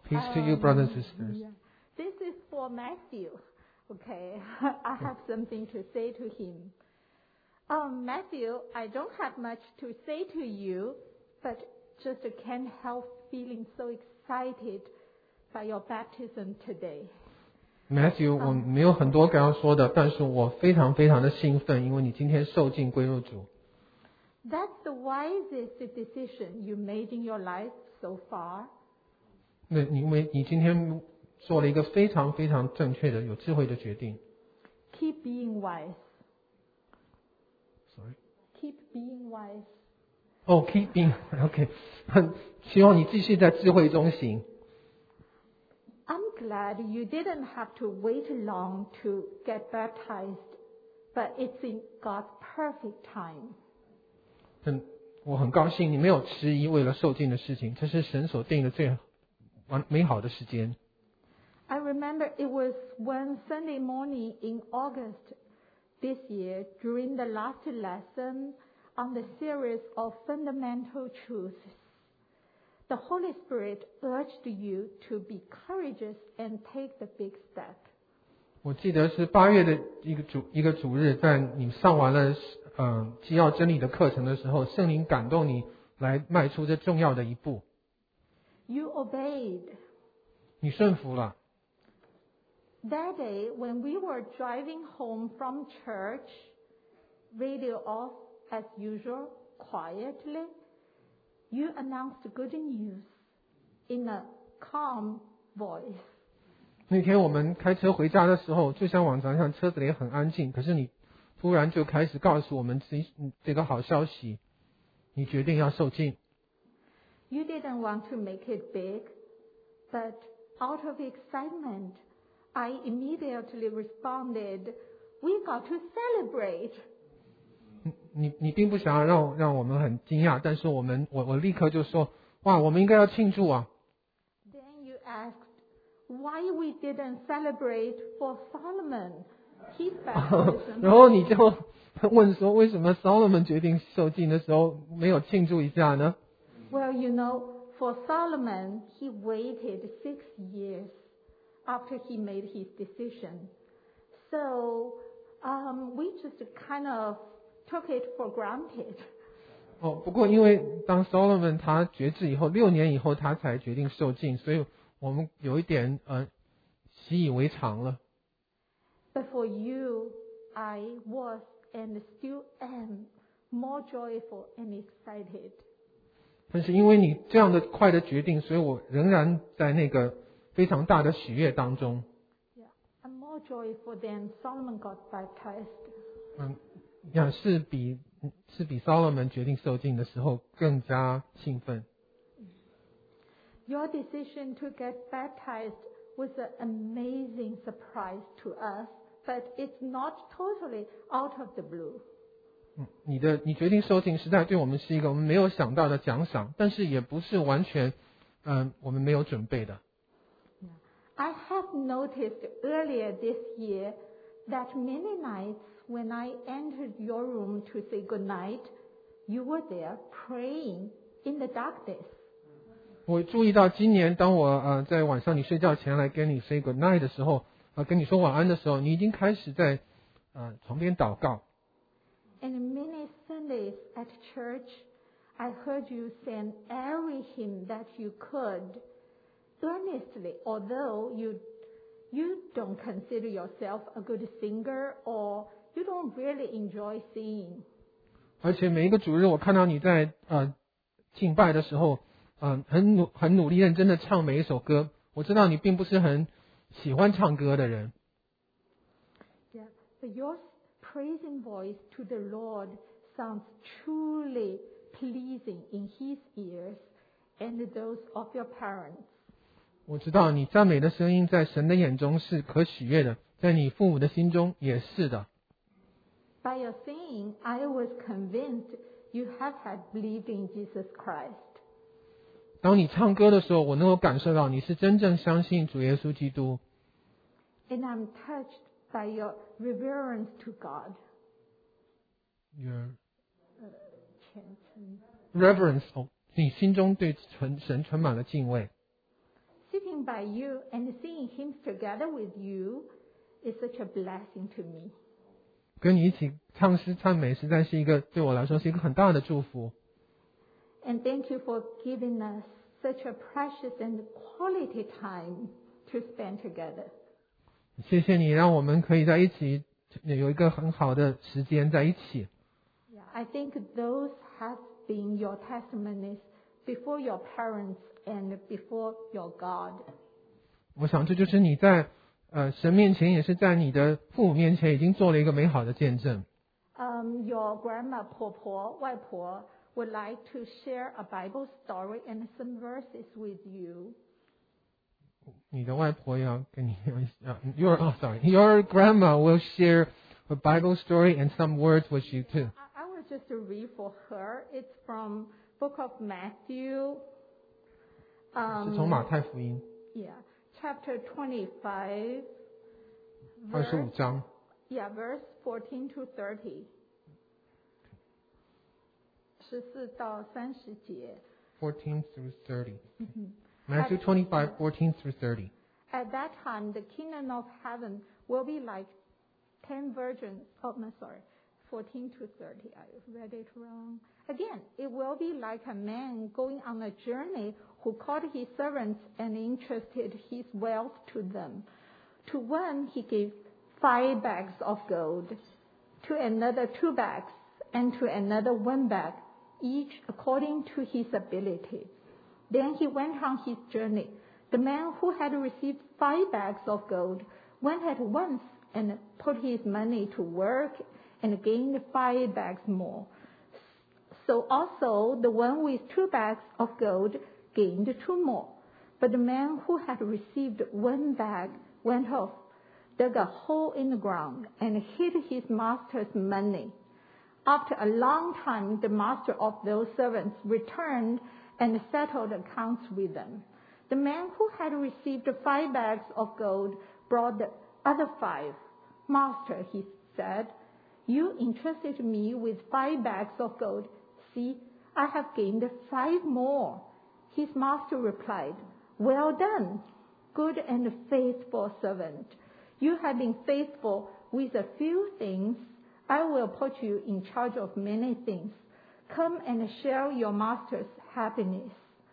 Peace to you, brothers and sisters. Yeah. This is for Matthew. Okay, I have something to say to him. Matthew, I don't have much to say to you, but just can't help feeling so excited by your baptism today. Matthew，我没有很多跟他说的，但是我非常非常的兴奋，因为你今天受浸归入主。 That's the wisest decision you made in your life so far. 那因为你今天做了一个非常非常正确的、有智慧的决定。 Keep being wise. Sorry. Keep being wise. Keep being OK 希望你继续在智慧中行。 I'm glad you didn't have to wait long to get baptized, but it's in God's perfect time. 我很高兴你没有迟疑为了受浸的事情，这是神所定的最美好的时间。 I remember it was one Sunday morning in August this year during the last lesson on the series of fundamental truths. The Holy Spirit urged you to be courageous and take the big step. 我记得是8月的一个主日，在你上完了基要真理的课程的时候，圣灵感动你来迈出这重要的一步。 You obeyed. 你顺服了。 That day, when we were driving home from church, radio off as usual, quietly, you announced good news in a calm voice. 那天我们开车回家的时候，就像往常一样，车子里很安静，可是你突然就开始告诉我们这个好消息，你决定要受浸。 You didn't want to make it big, but out of excitement, I immediately responded, "We got to celebrate." 你并不想要让我们很惊讶，但是我立刻就说，哇，我们应该要庆祝啊。 Then you asked why we didn't celebrate for Solomon, his baptism. 然后你就问说，为什么 Solomon 决定受浸的时候没有庆祝一下呢？ Well, you know, for Solomon, he waited 6 years after he made his decision. So we just kind of took it for granted. 不过因为当 Solomon 他决志以后，6年以后他才决定受浸，所以我们有一点习以为常了。 But for you, I was and still am more joyful and excited. 但是因为你这样的快的决定，所以我仍然在那个非常大的喜悦当中。 Yeah, I'm more joyful than Solomon got baptized. 是比 Solomon 决定受浸的时候更加兴奋。 Your decision to get baptized was an amazing surprise to us, but it's not totally out of the blue. 你决定受浸，实在对我们是一个我们没有想到的奖赏，但是也不是完全我们没有准备的。 I have noticed earlier this year that many nights when I entered your room to say good night, you were there praying in the darkness. 我注意到今年当我在晚上你睡觉前来跟你 say good night 的时候，跟你说晚安的时候，你已经开始在床边祷告。 And many Sundays at church, I heard you sing every hymn that you could, earnestly, although you don't consider yourself a good singer or you don't really enjoy singing. 而且每一个主日，我看到你在敬拜的时候，很努力认真的唱每一首歌。我知道你并不是很喜欢唱歌的人。 Yeah, but your praising voice to the Lord sounds truly pleasing in His ears and those of your parents. 我知道你赞美的声音在神的眼中是可喜悦的，在你父母的心中也是的。 By your singing, I was convinced you have had believed in Jesus Christ. 当你唱歌的时候，我能够感受到你是真正相信主耶稣基督。 And I'm touched by your reverence to God. Your 虔诚。 reverence，你心中对神充满了敬畏。 sitting by you and singing hymns together with you is such a blessing to me. 跟你一起唱诗赞美，实在是一个对我来说是一个很大的祝福。 And thank you for giving us such a precious and quality time to spend together. 谢谢你让我们可以在一起有一个很好的时间在一起。 Yeah, I think those have been your testimonies before your parents and before your God. 我想这就是你在神面前，也是在你的父母面前已经做了一个美好的见证。 Your grandma, 婆婆, 外婆 would like to share a Bible story and some verses with you. 你的外婆要跟你your grandma will share a Bible story and some words with you too. I will just read for her. It's from Book of Matthew. 是从马太福音 Yeah, chapter 25. 25章 Yeah, verse 14 to 30. 14到30节。 14 through 30. Matthew 25, 14 through 30. At that time, the kingdom of heaven will be like 10 virgins. Oh, no, sorry. 14 to 30. I read it wrong. Again, it will be like a man going on a journey who called his servants and entrusted his wealth to them. To one he gave 5 bags of gold, to another 2 bags, and to another 1 bag, each according to his ability. Then he went on his journey. The man who had received 5 bags of gold went at once and put his money to work and gained 5 bags more. So also the one with 2 bags of gold gained 2 more. But the man who had received 1 bag went off, dug a hole in the ground, and hid his master's money. After a long time, the master of those servants returned and settled accounts with them. The man who had received 5 bags of gold brought the other 5. Master, he said, you entrusted me with 5 bags of gold. See, I have gained 5 more. His master replied, well done, good and faithful servant. You have been faithful with a few things. I will put you in charge of many things. Come and share your master's happiness.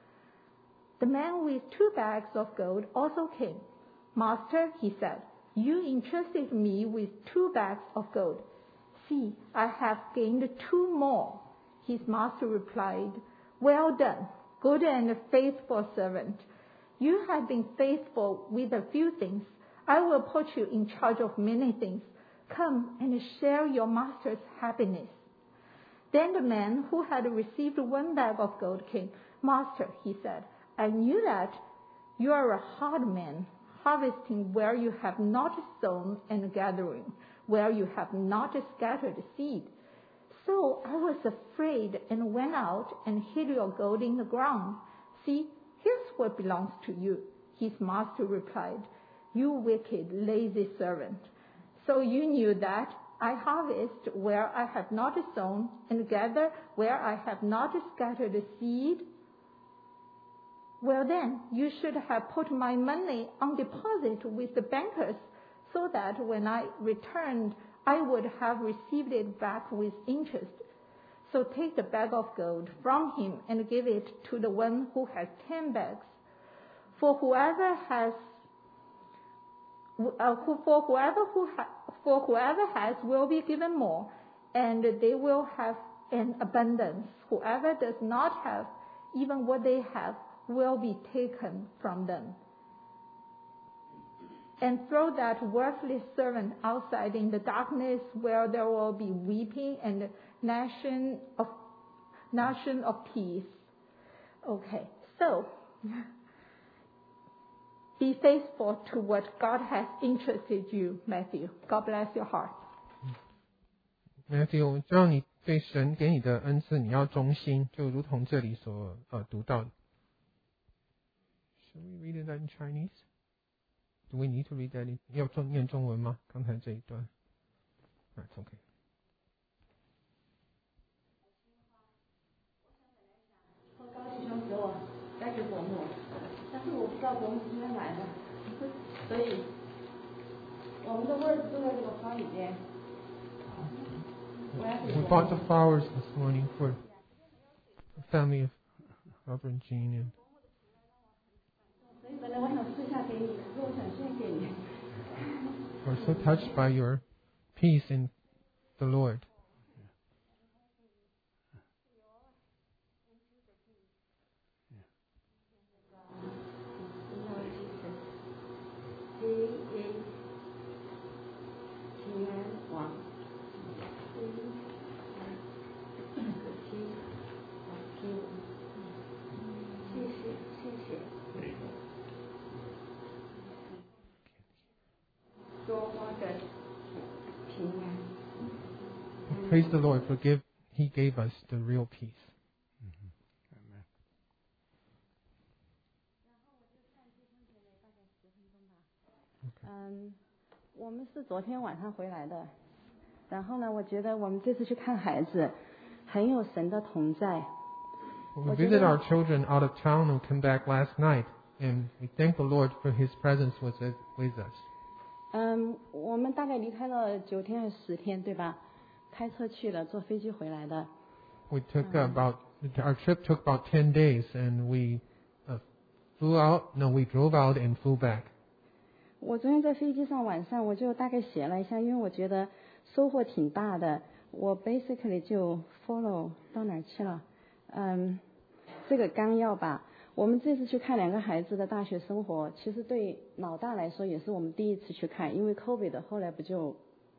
The man with 2 bags of gold also came. Master, he said, you entrusted me with 2 bags of gold. See, I have gained 2 more. His master replied, well done, good and faithful servant. You have been faithful with a few things. I will put you in charge of many things. Come and share your master's happiness. Then the man who had received 1 bag of gold came. Master, he said, I knew that you are a hard man, harvesting where you have not sown and gathering where you have not scattered seed. So I was afraid and went out and hid your gold in the ground. See, here's what belongs to you. His master replied, you wicked, lazy servant. So you knew that I harvest where I have not sown and gather where I have not scattered seed? Well then, you should have put my money on deposit with the bankers, so that when I returned, I would have received it back with interest. So take the bag of gold from him and give it to the one who has 10 bags. For whoever has will be given more, and they will have an abundance. Whoever does not have, even what they have will be taken from them. And throw that worthless servant outside in the darkness, where there will be weeping and gnashing of teeth. Okay, so be faithful to what God has entrusted you, Matthew. God bless your heart. Matthew， 我知道你对神给你的恩赐，你要忠心，就如同这里所读到的。Should we read it in Chinese? Do we need to read that? 要念中文吗？刚才这一段。That's okay. 高师兄给我带去过目，但是我不知道到我们今天来的，所以我们的位置都在这个花里边。 We bought the flowers this morning for the family of Robert and Jean. And 所以本来我想私下给你的，可是我想先给你。 we're so touched by your peace in the Lord. Praise the Lord for He gave us the real peace. Amen. 我们是昨天晚上回来的，然后呢，我觉得我们这次去看孩子，很有神的同在。 We visited our children out of town who came back last night, and we thank the Lord for His presence with us. 我们大概离开了9天还是10天，对吧？开车去了，坐飞机回来的。 Our trip took about 10 days, and we drove out and flew back. 我昨天在飞机上晚上我就大概写了一下，因为我觉得收获挺大的，我 basically 就 follow 到哪儿去了，这个纲要吧。我们这次去看2个孩子的大学生活，其实对老大来说也是我们第一次去看，因为 COVID 后来不就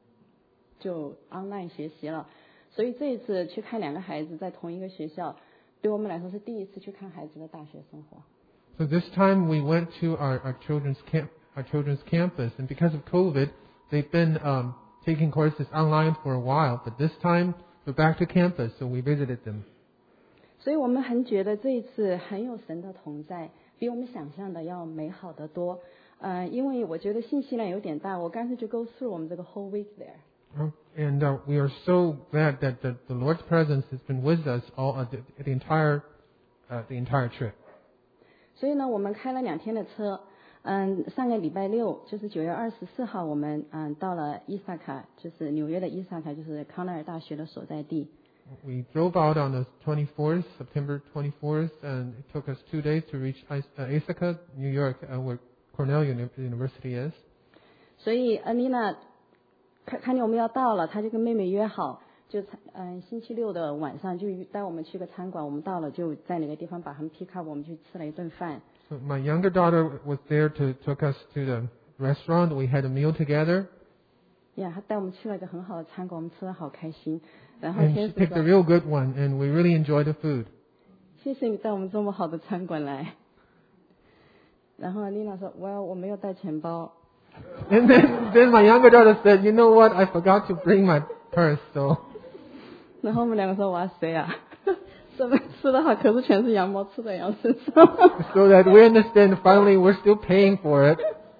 online 学习了，所以这一次去看2个孩子在同一个学校，对我们来说是第一次去看孩子的大学生活。 So this time we went to our children's campus, and because of COVID, they've been taking courses online for a while, but this time we're back to campus, so we visited them. 所以我们很觉得这一次很有神的同在，比我们想象的要美好得多。因为我觉得信息量有点大，我干脆就 go through 我们这个 whole week there. And we are so glad that the Lord's presence has been with us all the entire trip. 所以呢，我们开了2天的车。上个礼拜6，就是9月24号，我们到了伊萨卡，就是纽约的伊萨卡，就是康奈尔大学的所在地。 We drove out on the 24th, September 24th, and it took us 2 days to reach Ithaca, New York, where Cornell University is. 所以恩妮娜看见我们要到了，她就跟妹妹约好，就星期6的晚上就带我们去个餐馆，我们到了就在哪个地方把他们 pick up， 我们去吃了一顿饭。 So my younger daughter was there took us to the restaurant. We had a meal together. 她带我们去了一个很好的餐馆，我们吃得好开心。然后 And she picked a real good one, and we really enjoyed the food. 谢谢你带我们这么好的餐馆来。然后丽娜说 ，Well， 我没有带钱包。 And then my younger daughter said, "You know what? I forgot to bring my purse." So. 然后我们2个说，哇塞啊，这么吃得好，可是全是羊毛吃在羊身上。 So that we understand, finally we're still paying for it.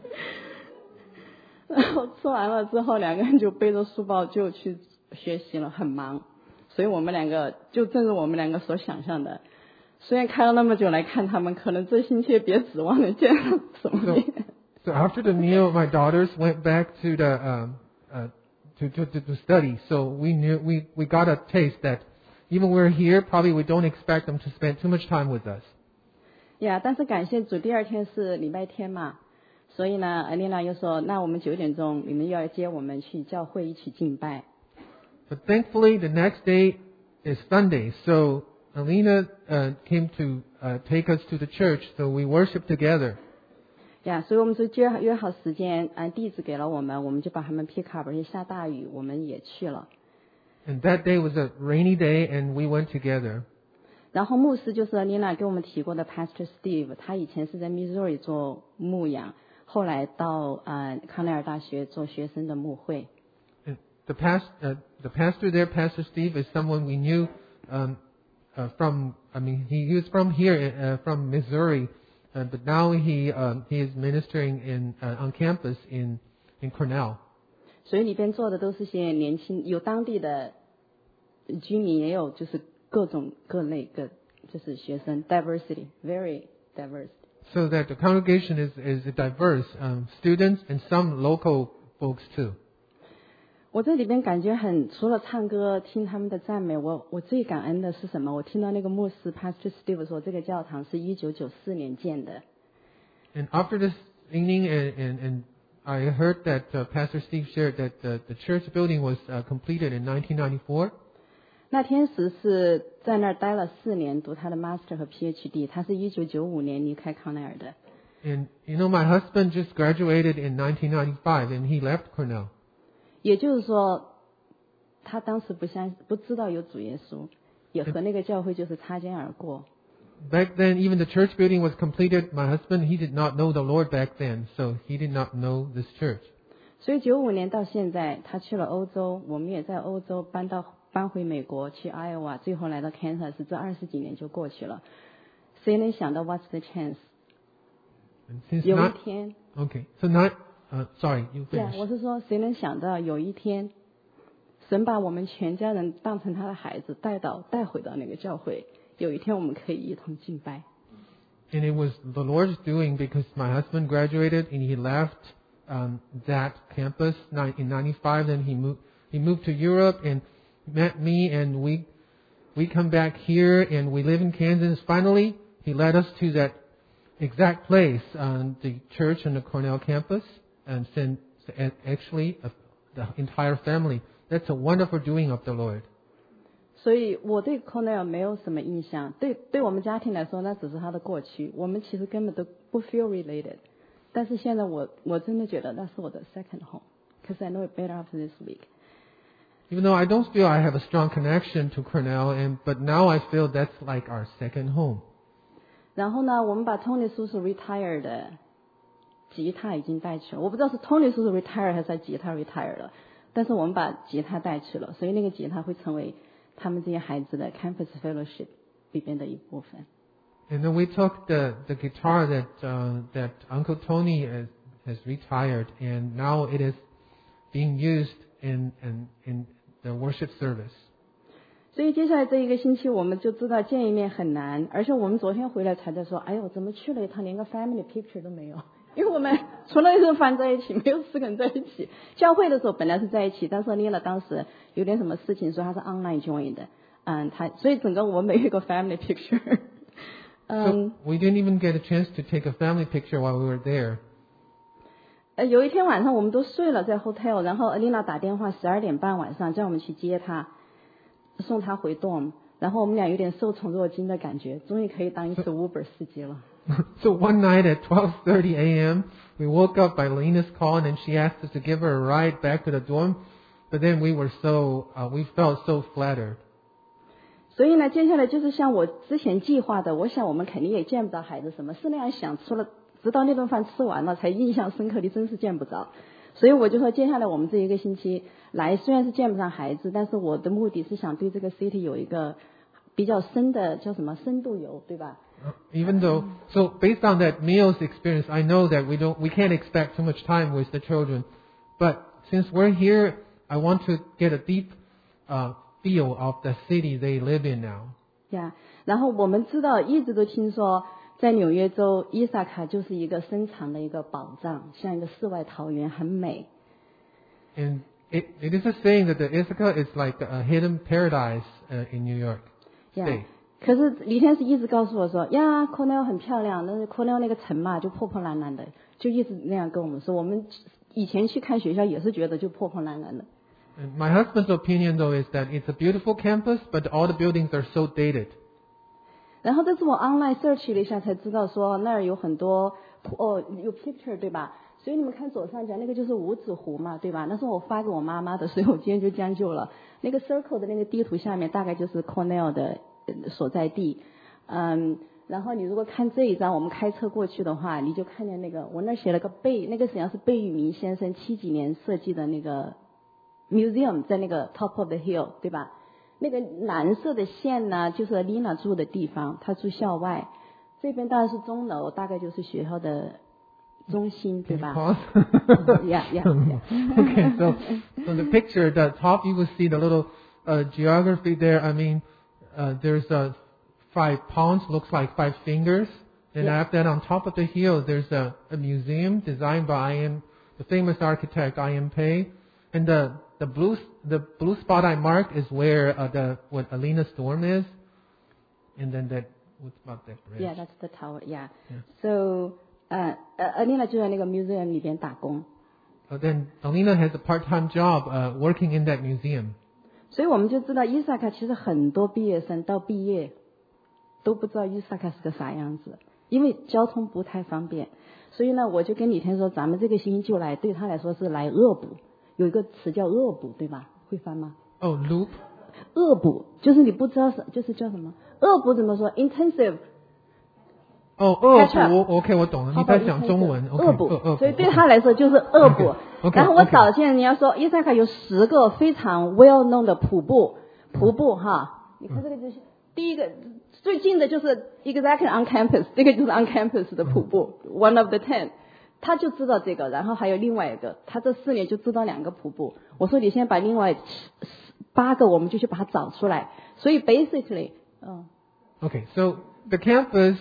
然后吃完了之后，2个人就背着书包就去学习了，很忙。所以我们2个就正如我们2个所想象的，虽然开了那么久来看他们，可能这星期别指望能见到什么面。 So after the meal, my daughters went back to the to study. So we got a taste that even we're here, probably we don't expect them to spend too much time with us. 但是感谢主，第2天是礼拜天嘛，所以呢，恩妮娜又说，那我们9点钟你们又要接我们去教会一起敬拜。 But thankfully, the next day is Sunday, so Alina came to take us to the church, so we worship together. 所以我们就约好时间，地址给了我们就把他们 pick up， 而且下大雨，我们也去了。 And that day was a rainy day, and we went together. 然后牧师就是丽娜给我们提过的 Pastor Steve， 他以前是在 Missouri 做牧养，后来到康奈尔大学做学生的牧会。 And the pastor there, Pastor Steve, is someone we knew he was from here, from Missouri. But now he is ministering on campus in Cornell. 所以里边坐的都是些年轻，有当地的居民，也有就是各种各类就是学生 ，diversity very diverse. so that the congregation is diverse, students and some local folks too. 我这里边感觉除了唱歌听他们的赞美，我最感恩的是什么？我听到那个牧师 Pastor Steve 说，这个教堂是1994年建的。 And after this evening, and I heard that Pastor Steve shared that the church building was completed in 1994. 那天使是在那儿待了4年，读他的 Master 和 PhD。他是1995年离开康奈尔的。 And my husband just graduated in 1995, and he left Cornell. 也就是说，他当时不知道有主耶稣，也和那个教会就是擦肩而过。 Back then, even the church building was completed. My husband, he did not know the Lord back then, so he did not know this church. 所以95年到现在，他去了欧洲，我们也在欧洲搬回美国，去 Iowa， 最后来到 Kansas， 这20几年就过去了。谁能想到 What's the chance？ 有一天 ，Okay, so not sorry, you finish. 我是说，谁能想到有一天，神把我们全家人当成他的孩子，带回到那个教会。有一天我们可以一同敬拜。 And it was the Lord's doing because my husband graduated and he left that campus in 95. Then he moved to Europe and met me, and we come back here and we live in Kansas. Finally, he led us to that exact place, the church on the Cornell campus, and sent actually the entire family. That's a wonderful doing of the Lord. 所以我对 Cornell 没有什么印象，对我们家庭来说，那只是他的过去，我们其实根本都不 feel related。但是现在我真的觉得那是我的 second home, because I know it better after this week. Even though I don't feel I have a strong connection to Cornell, but now I feel that's like our second home. 然后呢，我们把 Tony 叔叔 retire 的吉他已经带去了，我不知道是 Tony 叔叔 retire 还是吉他 retire 了，但是我们把吉他带去了，所以那个吉他会成为他们这些孩子的 campus fellowship 里边的一部分。 And then we took the guitar that Uncle Tony has retired, and now it is being used in the worship service. 所以接下来这一个星期我们就知道见一面很难，而且我们昨天回来才在说，哎呦，怎么去了一趟连个 family picture 都没有？因为我们除了一顿饭在一起，没有4个人在一起。教会的时候本来是在一起，但是Lila当时有点什么事情，所以他是 online join 的。所以整个我们没有一个 family picture。 So we didn't even get a chance to take a family picture while we were there. 有一天晚上我们都睡了在 hotel， 然后Lila打电话12点半晚上叫我们去接她，送她回 dorm， 然后我们俩有点受宠若惊的感觉，终于可以当一次 Uber 司机了。 So one night at 12:30 a.m., we woke up by Lena's call, and she asked us to give her a ride back to the dorm. But then we felt so flattered. 所以呢，接下来就是像我之前计划的，我想我们肯定也见不着孩子什么，是那样想，直到那顿饭吃完了才印象深刻的，真是见不着。所以我就说，接下来我们这一个星期来，虽然是见不上孩子，但是我的目的是想对这个 city 有一个比较深的叫什么深度游，对吧 ？Even though, so based on that meal's experience, I know that we can't expect too much time with the children. But since we're here, I want to get a deep feel of the city they live in now. Yeah, 然后我们知道，一直都听说，在纽约州伊萨卡就是一个深藏的一个宝藏，像一个世外桃源，很美。 And it is a saying that the Ithaca is like a hidden paradise in New York State. Yeah. 可是李天使一直告诉我说呀 ，Cornell 很漂亮，但是 Cornell 那个城嘛就破破烂烂的，就一直那样跟我们说。我们以前去看学校也是觉得就破破烂烂的。 And my husband's opinion though is that it's a beautiful campus, but all the buildings are so dated. 然后这次我 online search 了一下才知道说那儿有很多有 picture 对吧？所以你们看左上角那个就是五指湖嘛，对吧？那是我发给我妈妈的，所以我今天就将就了。那个 circle 的那个地图下面大概就是 Cornell 的所在地，然后你如果看这一张，我们开车过去的话，你就看见那个我那儿写了个那个实际上是贝聿铭先生70几年设计的那个 museum， 在那个 top of the hill， 对吧？那个蓝色的线呢，就是 Lina 住的地方，她住校外。这边当然是钟楼，大概就是学校的中心，对吧 ？Yeah. Okay, so the picture, the top, you will see the little geography there. I mean, there's 5 ponds, looks like 5 fingers, And Yeah. after that, on top of the hill, there's a museum designed by the famous architect I.M. Pei. And the blue spot I marked is where what Alina's dorm is. And then what's about that bridge? Yeah, that's the tower. Yeah. Yeah. So, Alina 就在那个 museum 里边打工。 Then Alina has a part-time job working in that museum. 所以我们就知道伊萨克其实很多毕业生到毕业都不知道伊萨克是个啥样子，因为交通不太方便。所以呢，我就跟李天说，咱们这个星期就来，对他来说是来恶补。有一个词叫恶补，对吧？会翻吗？ Oh, loop? 恶补就是你不知道就是叫什么？恶补怎么说 ？intensive。 哦，恶补 ，OK， 我懂了，你在讲中文。 恶补， 恶补， 所以对他来说就是恶补。然后我找见你要说，伊萨克有10个非常 well known 的瀑布哈。你看这个就是第一个最近的就是 exactly on campus， 这个就是 on campus 的瀑布 ，one of the 10， 他就知道这个，然后还有另外一个，他这4年就知道2个瀑布。我说你先把另外8个，我们就去把它找出来。所以 basically， Okay, so the campus,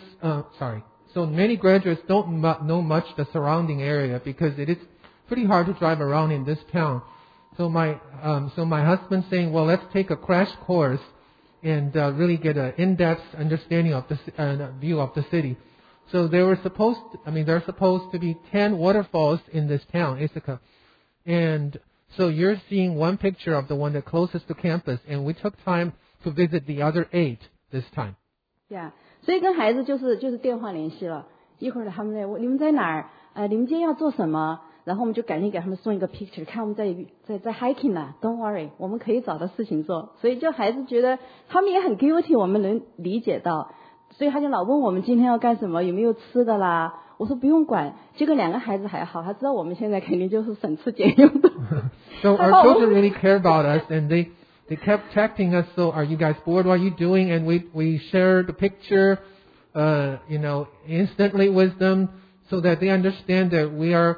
so many graduates don't know much the surrounding area because it is pretty hard to drive around in this town. So my husband saying, well, let's take a crash course and really get an in-depth understanding of the view of the city. So there are supposed to be 10 waterfalls in this town, Ithaca, and so you're seeing one picture of the one that closest to campus, and we took time to visit the other 8 this time. Yeah， 所以跟孩子就是电话联系了。一会儿他们在问你们在哪儿？你们今天要做什么？然后我们就赶紧给他们送一个 picture， 看我们在 hiking 呢 ，Don't worry， 我们可以找到事情做。所以就孩子觉得他们也很 guilty， 我们能理解到。所以他就老问我们今天要干什么，有没有吃的啦？我说不用管。结果2个孩子还好，他知道我们现在肯定就是省吃俭用的。 So our children really care about us, and they kept texting us, so are you guys bored? What are you doing? And we shared the picture, instantly with them so that they understand that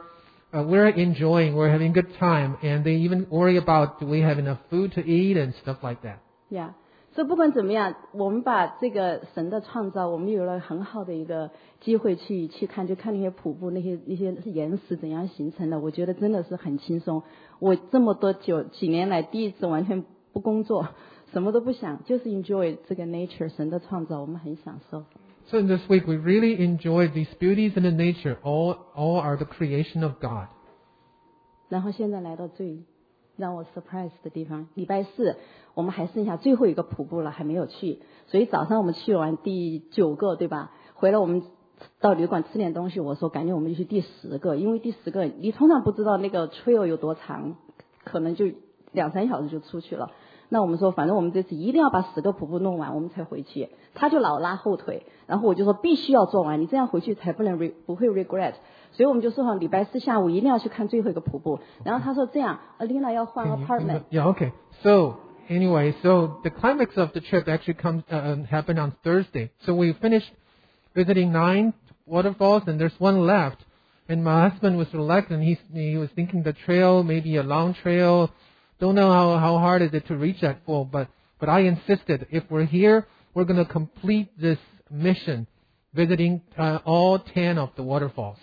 we're enjoying, we're having a good time. And they even worry about, do we have enough food to eat and stuff like that. Yeah. 所以不管怎么样，我们把这个神的创造，我们有了很好的一个机会去看，就看那些瀑布，那些岩石怎样形成的，我觉得真的是很轻松。我这么几年来第一次完全不工作，什么都不想，就是 enjoy 这个 nature 神的创造，我们很享受。 So in this week we really enjoyed these beauties in the nature. All are the creation of God. 然后现在来到最让我 surprise 的地方，礼拜4我们还剩下最后一个瀑布了，还没有去，所以早上我们去完第9个，对吧？回来我们到旅馆吃点东西，我说赶紧我们就去第10个，因为第10个你通常不知道那个 trail 有多长，可能就2-3小时就出去了。那我们说反正我们这次一定要把10个瀑布弄完，我们才回去。他就老拉后腿，然后我就说必须要做完，你这样回去才不会 regret。所以我们就说好礼拜4下午一定要去看最后一个瀑布。然后他说这样 ，Alina 要换 apartment。 Yeah, okay. So anyway, so the climax of the trip actually happened on Thursday. So we finished visiting 9 waterfalls, and there's one left. And my husband was reluctant. He was thinking the trail may be a long trail. Don't know how hard is it to reach that full, but I insisted if we're here, we're going to complete this mission, visiting all 10 of the waterfalls.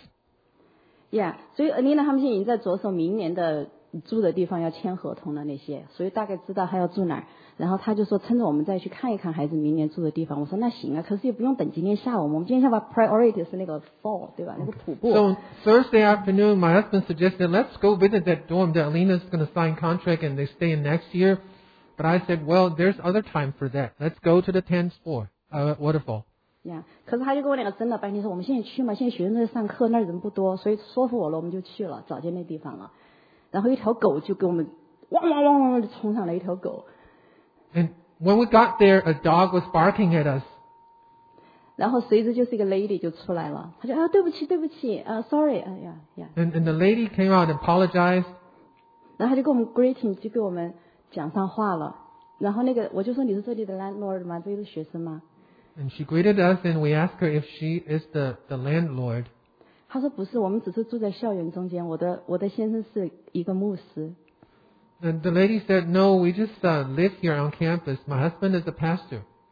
Yeah， 所以 Alina 他们现在已经在着手明年的住的地方要签合同了那些，所以大概知道他要住哪儿。然后他就说趁着我们再去看一看孩子明年住的地方。我说那行啊，可是也不用等今天下午，我们今天下午 priority 是那个 fall 对吧？那个瀑布。 So Thursday afternoon, my husband suggested let's go visit that dorm that Alina's going to sign contract and they stay in next year. But I said, well, there's other time for that. Let's go to the 10th floor waterfall. Yeah， 可是他就跟我2个争了半天，说我们现在去嘛，现在学生在上课，那儿人不多，所以说服我了，我们就去了，找见那地方了。然后一条狗就给我们汪汪汪汪就冲上来一条狗。 And when we got there, a dog was barking at us. 然后随之就是一个 lady 就出来了，她就对不起 sorry And the lady came out and apologized. 然后她就跟我们 greeting 就给我们讲上话了。然后我就说你是这里的 landlord 吗？这里是学生吗？ And she greeted us, and we asked her if she is the landlord. 她说不是，我们只是住在校园中间。我的先生是一个牧师。 And the lady said, no, we just live here on campus. My husband is a pastor.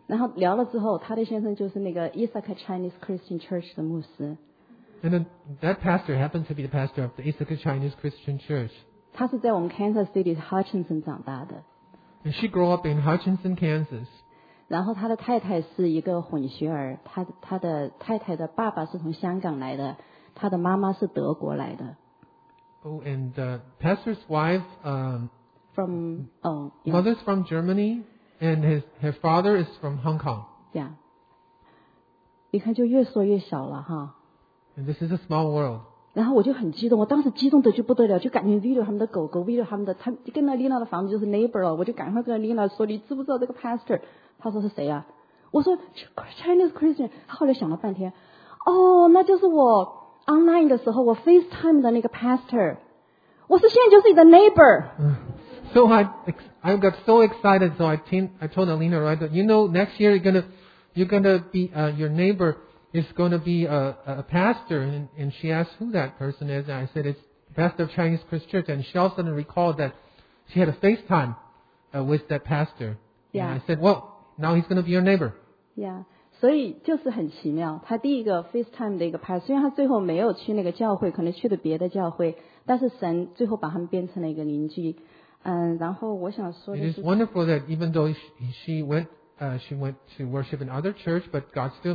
然后聊了之后，他的先生就是那个 Issachar Chinese Christian Church 的牧师， And then that pastor happens to be the pastor of the Issachar Chinese Christian Church. 他是在我们 Kansas City Hutchinson 长大的。 And she grew up in Hutchinson, Kansas. 然后他的太太是一个混血儿，他的太太的爸爸是从香港来的，他的妈妈是德国来的。 Oh, and pastor's wife, From yeah, mother's from Germany, and her father is from Hong Kong. yeah. 你看就越说越小了哈。 And this is a small world. 然后我就很激动，我当时激动的就不得了，就感觉 video 他们的狗狗 video 他们的，他跟那丽娜的房子就是 neighbor 了，我就赶快跟丽娜说，你知不知道这个 pastor？ 他说是谁啊？我说 Chinese Christian。他后来想了半天，哦，那就是我 online 的时候我 FaceTime 的那个 pastor。我说现在就是你的 neighbor。 So I got so excited. So I told Alina, right, that next year you're gonna be your neighbor is going to be a pastor, and she asked who that person is, and I said it's the pastor of Chinese Christian Church, and she also recalled that she had a FaceTime with that pastor. Yeah. And I said, well, now he's going to be your neighbor. Yeah. 所以就是很奇妙，他第一个 FaceTime 的一个 pastor， 虽然他最后没有去那个教会，可能去的别的教会，但是神最后把他们变成了一个邻居。然后我想说的 It is 是 wonderful that even though she went to worship in other church, but God still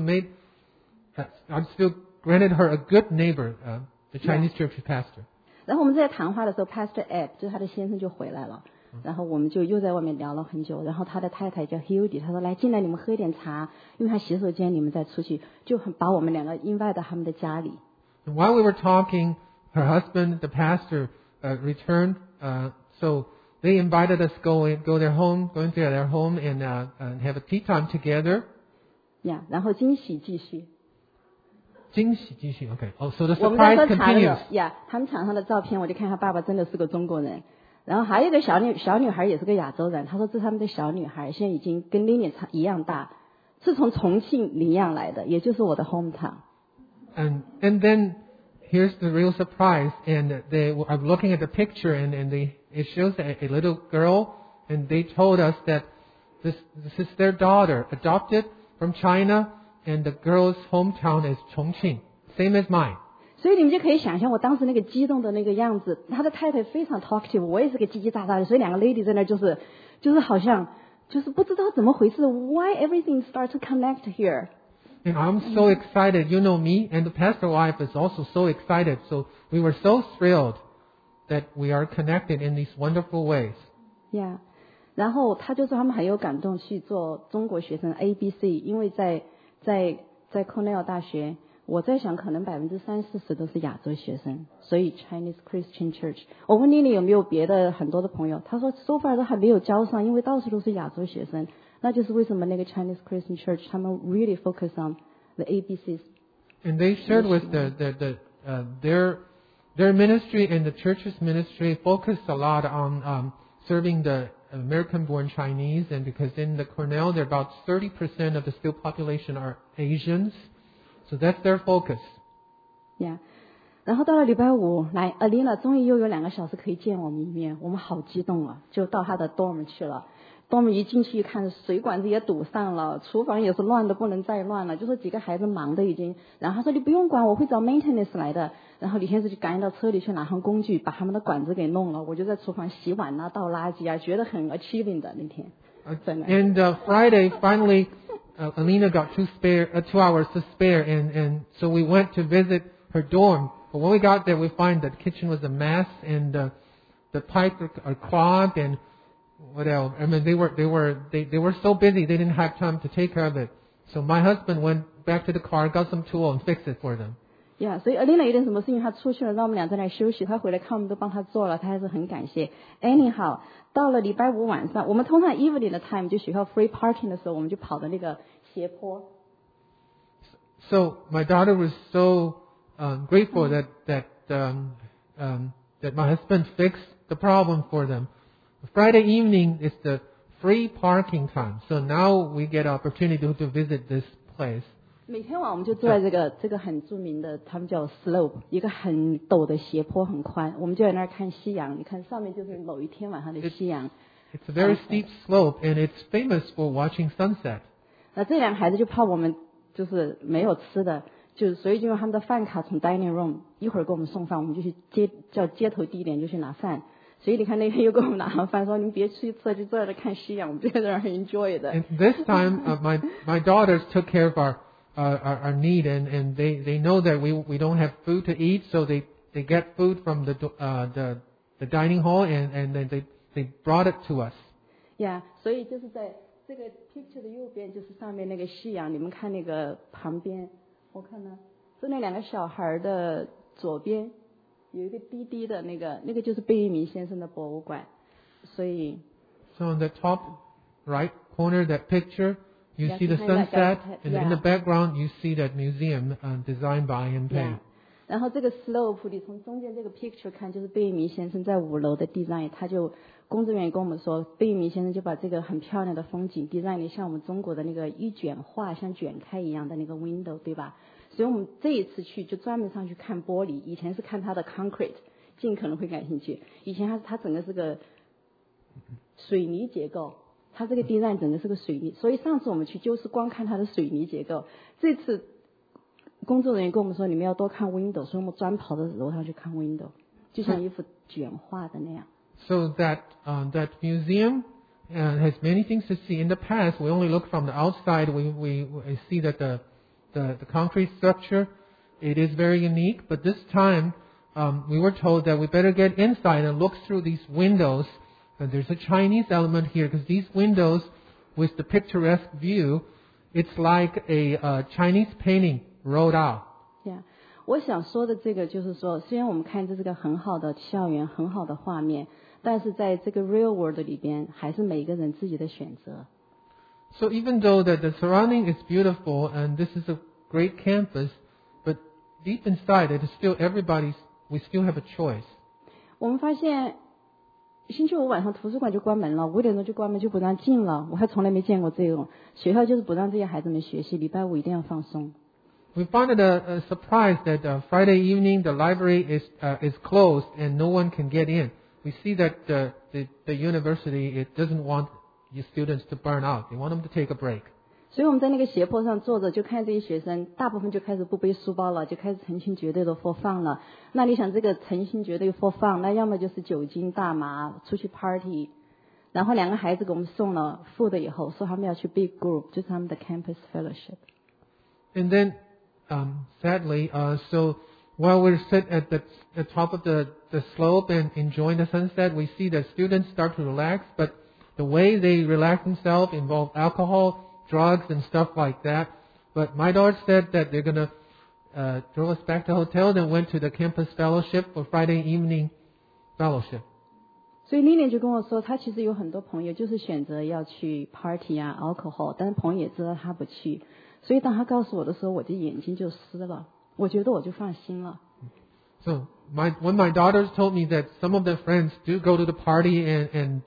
granted her a good neighbor, the Chinese church pastor. 然后我们在谈话的时候 ，Pastor Ed 就是他的先生就回来了，然后我们就又在外面聊了很久。然后他的太太叫 Hildy， 他说来进来你们喝一点茶，因为他洗手间你们再出去，就很把我们两个 invite 到他们的家里。 And while we were talking, her husband, the pastor, returned. So they invited us go into their home, and have a tea time together. 呀，然后惊喜继续。 Okay. Oh, so the 我们在 surprise 喝茶的时 continues. 候，呀，他们场上的照片，我就看他爸爸真的是个中国人。然后还有一个小女孩也是个亚洲人，他说这是他们的小女孩，现在已经跟 Lily 一样大，是从重庆领养来的，也就是我的 hometown。 And then here's the real surprise. And I'm looking at the picture, and it shows a little girl, and they told us that this is their daughter, adopted from China, and the girl's hometown is Chongqing, same as mine. 所以你们就可以想象我当时那个激动的那个样子。他的太太非常 talkative， 我也是个叽叽喳喳的，所以两个 lady 在那就是好像就是不知道怎么回事 ，why everything start to connect here。 And I'm so excited. You know me, and the pastor wife is also so excited. So we were so thrilled that we are connected in these wonderful ways. Yeah， 然后他就说他们很有感动去做中国学生 ABC， 因为在 Cornell 大学，我在想可能30-40%都是亚洲学生，所以 Chinese Christian Church。我问丽丽有没有别的很多的朋友，她说 so far 都还没有交上，因为到处都是亚洲学生。那就是为什么那个 Chinese Christian Church 他们 really focus on the ABCs。 And they shared with their ministry and the church's ministry focused a lot on serving the American-born Chinese, and because in the Cornell, there about 30% of the still population are Asians, so that's their focus. Yeah， 然后到了礼拜五，来 Alina 终于又有2个小时可以见我们一面，我们好激动啊！就到她的 dorm 去了。dorm 一进去一看，水管子也堵上了，厨房也是乱的不能再乱了，就说几个孩子忙的已经。然后他说你不用管，我会找 maintenance 来的。然后李天使就赶紧到车里去拿上工具，把他们的管子给弄了。我就在厨房洗碗啊、倒垃圾啊，觉得很 achieving 的那天。真的。 And Friday, finally, Alina got 2 hours to spare, and so we went to visit her dorm. But when we got there, we find that the kitchen was a mess, and the pipes are clogged, and what else? I mean, they were so busy they didn't have time to take care of it. So my husband went back to the car, got some tool, and fixed it for them. Yeah， 所以 Alina 有点什么事情，她出去了，让我们俩在那休息。她回来看我们都帮她做了，她还是很感谢。Anyhow， 到了礼拜五晚上，我们通常 evening 的 time 就学校 free parking 的时候，我们就跑到那个斜坡。 So my daughter was so grateful that my husband fixed the problem for them. Friday evening is the free parking time, so now we get opportunity to visit this place. 每天晚上我们就坐在这个很著名的，他们叫 slope， 一个很陡的斜坡，很宽，我们就在那儿看夕阳。你看上面就是某一天晚上的夕阳。 It's a very steep slope, and it's famous for watching sunset. 那这两个孩子就怕我们就是没有吃的，所以就用他们的饭卡从 dining room 一会儿给我们送饭，我们就去叫街头地点就去拿饭。所以你看那天又给我们拿完饭，说你们别出去吃了，就坐在这看夕阳，我们就在那儿 enjoy 的。 And this time, my daughters took care of our need, and they know that we don't have food to eat, so they get food from the dining hall, and then they brought it to us. Yeah， 所以就是在这个 picture 的右边就是上面那个夕阳，你们看那个旁边，我看呢是那两个小孩的左边有一个低低的那个就是贝聿铭先生的博物馆，所以 So on the top right corner, that picture, you Yeah, see the behind that sunset, guy, and yeah. in the background, you see that museum designed by Im Pei. Yeah. 然后这个 slope 你从中间这个 picture 看，就是贝聿铭先生在5楼的 design， 他就工作人员跟我们说，贝聿铭先生就把这个很漂亮的风景 design 的像我们中国的那个一卷画，像卷开一样的那个 window， 对吧？所以我们这一次去就专门上去看玻璃，以前是看它的 concrete， 尽可能会感兴趣。以前它整个是个水泥结构，它这个 design 整个是个水泥，所以上次我们去就是光看它的水泥结构，这次工作人员跟我们说你们要多看 window， 所以我们专跑到楼上去看 window， 就像一幅卷画的那样。 So that museum has many things to see. In the past, we only look from the outside. We see that the concrete structure, it is very unique. But this time, we were told that we better get inside and look through these windows. And there's a Chinese element here because these windows, with the picturesque view, it's like a Chinese painting rolled out. Yeah. 我想说的这个就是说，虽然我们看这是个很好的校园，很好的画面，但是在这个 real world 里边，还是每个人自己的选择。 So even though that the surrounding is beautiful and this is a great campus, but deep inside it is still we still have a choice. 我们发现星期五晚上图书馆就关门了，5点钟就关门，就不让进了。我还从来没见过这种学校，就是不让这些孩子们学习，礼拜五一定要放松。 We found it a surprise that Friday evening the library is closed and no one can get in. We see that the university it doesn't want the students to burn out. They want them to take a break. 所以我们在那个斜坡上坐着，就看这些学生，大部分就开始不背书包了，就开始成群结队的 for fun 了。那你想这个成群结队 for fun， 那要么就是酒精大麻出去 party， 然后2个孩子给我们送了 food 以后，说他们要去 big group， 就是他们的 campus fellowship。 And then sadly, so while we're sit at the top of the slope and enjoying the sunset, we see that students start to relax, but the way they relax themselves involve alcohol, drugs, and stuff like that. But my daughter said that they're going to drove us back to the hotel, then went to the campus fellowship for Friday evening fellowship. 所以丽莲就跟我说，她其实有很多朋友就是选择要去 party 啊 alcohol， 但是朋友也知道她不去，所以当她告诉我的时候，我的眼睛就湿了，我觉得我就放心了。 So when my daughters told me that some of their friends do go to the party and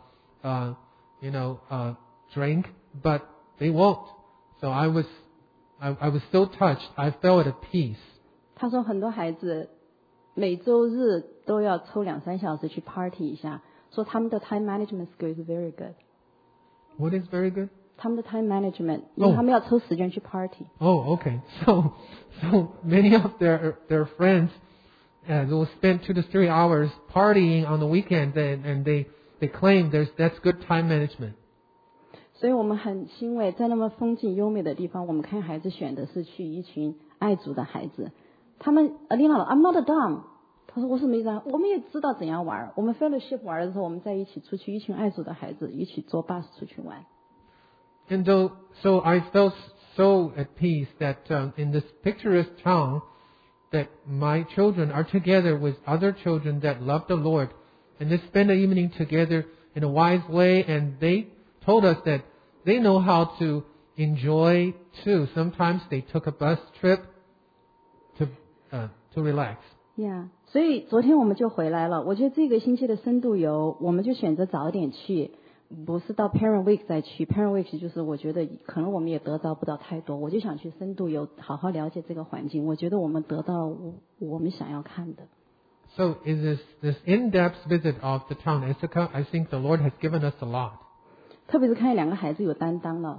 drink, but they won't. So I was so touched. I felt at peace. 她说很多孩子每周日都要抽2-3小时去 party 一下，说他们的 time management skill is very good. What is very good? 他们的 time management， 因为他们要抽时间去 party。 Oh, okay. So many of their friends will spend 2 to 3 hours partying on the weekend, and they claim that's good time management. 所以我们很欣慰，在那么风景优美的地方，我们看孩子选的是去一群爱主的孩子。他们Alina I'm not dumb， 他说我是没啥，我们也知道怎样玩。我们 fellowship 玩的时候，我们在一起出去，一群爱主的孩子一起坐 bus 出去玩。 And so I felt so at peace that in this picturesque town, that my children are together with other children that love the Lord, and they spend the evening together in a wise way, and they told us that they know how to enjoy too. Sometimes they took a bus trip to relax. Yeah， 所以昨天我们就回来了。我觉得这个星期的深度游，我们就选择早点去，不是到 Parent Week 再去。Parent Week 就是我觉得可能我们也得到不到太多，我就想去深度游，好好了解这个环境。我觉得我们得到我们想要看的。 So in this in-depth visit of the town Ithaca, I think the Lord has given us a lot. 特别是看2个孩子有担当了。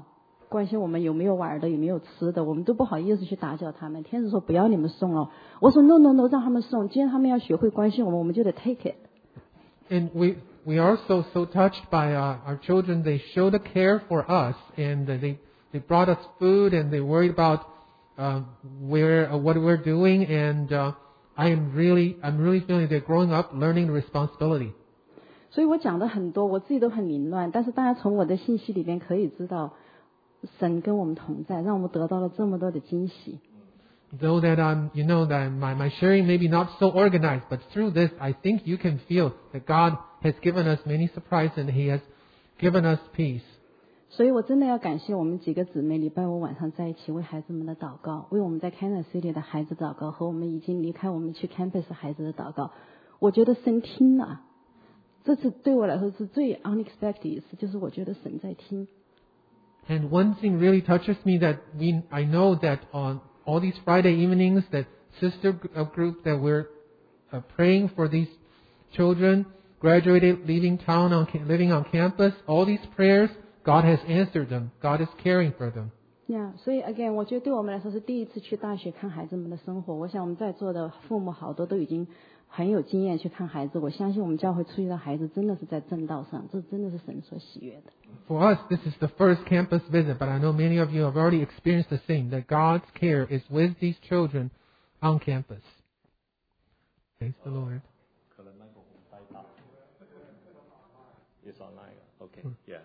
关心我们有没有玩的，有没有吃的，我们都不好意思去打搅他们。天使说不要你们送了，我说 no no no， 让他们送。既然他们要学会关心我们，我们就得 take it。 And we are so touched by our children. They showed a care for us, and they brought us food, and they worried about what we're doing. And I'm really feeling they're growing up, learning the responsibility. 所以我讲的很多，我自己都很凌乱，但是大家从我的信息里边可以知道，神跟我们同在，让我们得到了这么多的惊喜。 Though that that my sharing may be not so organized, but through this, I think you can feel that God has given us many surprises and He has given us peace. 所以我真的要感谢我们几个姊妹，礼拜五晚上在一起为孩子们的祷告，为我们在 Kansas City 的孩子祷告，和我们已经离开我们去 campus 孩子的祷告。我觉得神听了，这次对我来说是最 unexpected 一次，就是我觉得神在听。 And one thing really touches me that I know that on all these Friday evenings, that sister group that we're praying for these children, graduated, leaving town, living on campus, all these prayers, God has answered them. God is caring for them. Yeah, 所以 again， 我觉得对我们来说是第一次去大学看孩子们的生活。我想我们在座的父母好多都已经很有经验去看孩子。我相信我们教会出去的孩子真的是在正道上，这真的是神所喜悦的。 For us, this is the first campus visit, but I know many of you have already experienced the same, that God's care is with these children on campus. Praise the Lord. 可能麦克风太大。It's online. Okay. Yeah.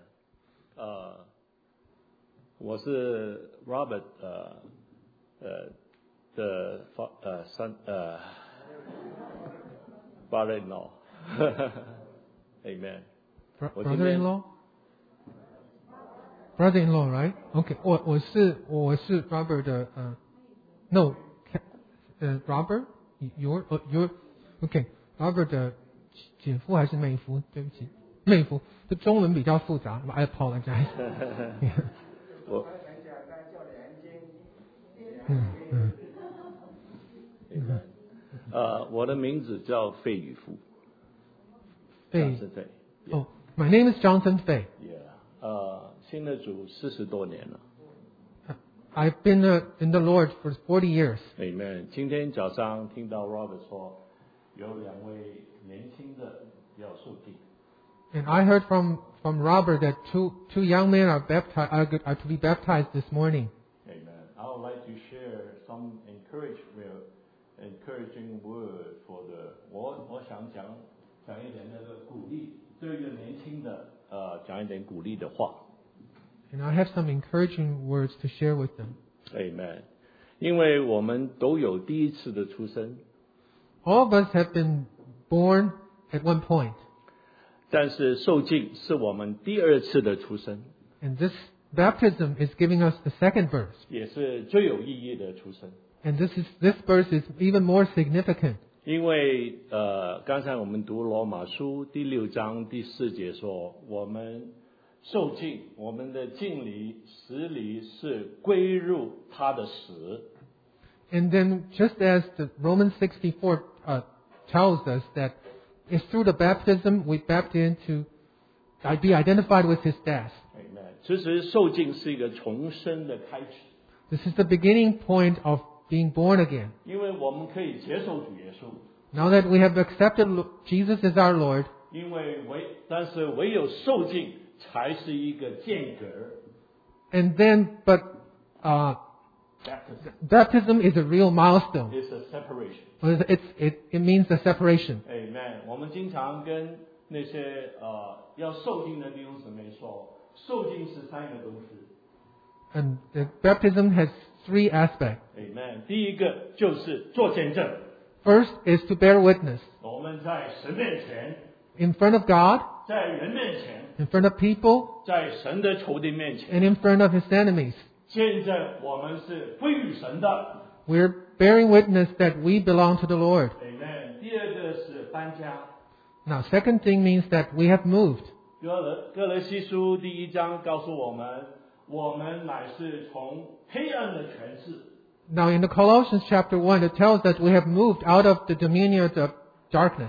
我是 Robert 的brother-in-law. Amen. Brother-in-law? Brother-in-law, right? Okay. 我是 Robert 的no Robert your okay Robert 的姐夫还是妹夫？对不起，妹夫。这中文比较复杂。I apologize. 我的名字叫费宇富。 费。 是费。 Oh, my name is Johnson Fei. Yeah. 信了主40多年了。 I've been in the Lord for 40 years. Amen. 今天早上听到 Robert 说，有2位年轻的要受浸。 And I heard from Robert that two young men are to be baptized this morning. Amen. I would like to share some encouraging word for the 我想讲一点那个鼓励，对一个年轻的讲一点鼓励的话。 And I have some encouraging words to share with them. Amen. 因为我们都有第一次的出生。 All of us have been born at one point. 但是受浸是我们第2次的出生。 And this baptism is giving us the second birth. 也是最有意义的出生。 And this birth is even more significant. 因为刚才我们读罗马书第6章第4节说，我们受浸，我们的浸礼洗礼是归入他的死。 And then just as the Romans 64 tells us that it's through the baptism we baptized to be identified with His death. Amen. 其实受浸是一个重生的开始。 This is the beginning point of being born again. 因为我们可以接受主耶稣。 Now that we have accepted Jesus as our Lord. 但是唯有受浸才是一个间隔。 But baptism is a real milestone. It's a separation. It means a separation. Amen. 我们经常跟那些要受浸的弟兄姊妹说，受浸是3个东西。 And the baptism has 3 aspects. Amen. 第一个就是做见证。 First is to bear witness. 我们在神面前。 In front of God. 在人面前。 In front of people. 在神的仇敌面前。 And in front of His enemies. 见证我们是归于神的。 We're bearing witness that we belong to the Lord. Amen. 第2个是搬家。 Now, second thing means that we have moved. 歌罗西书第1章告诉我们，我们乃是从黑暗的权势。 Now, in the Colossians chapter 1, it tells that we have moved out of the dominion of darkness.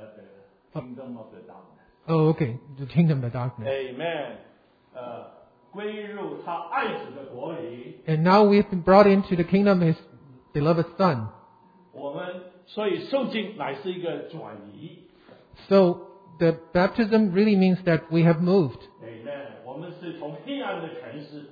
The kingdom of the darkness. Oh, okay. The kingdom of darkness. Amen. 归入他爱子的国里。 And now we've been brought into the kingdom of His beloved Son. 我们所以受浸乃是一个转移。 So the baptism really means that we have moved Amen。我们是从黑暗的权势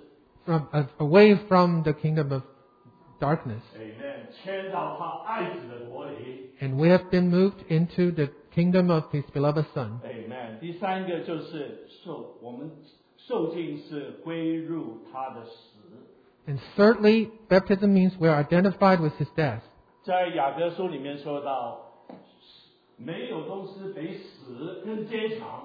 away from the kingdom of darkness. Amen 迁到他爱子的国里。 And we have been moved into the kingdom of His beloved Son. Amen。第三个就是我们受浸是归入他的死。 And thirdly, baptism means we are identified with His death. 在雅各书里面说到，没有东西比死更坚强。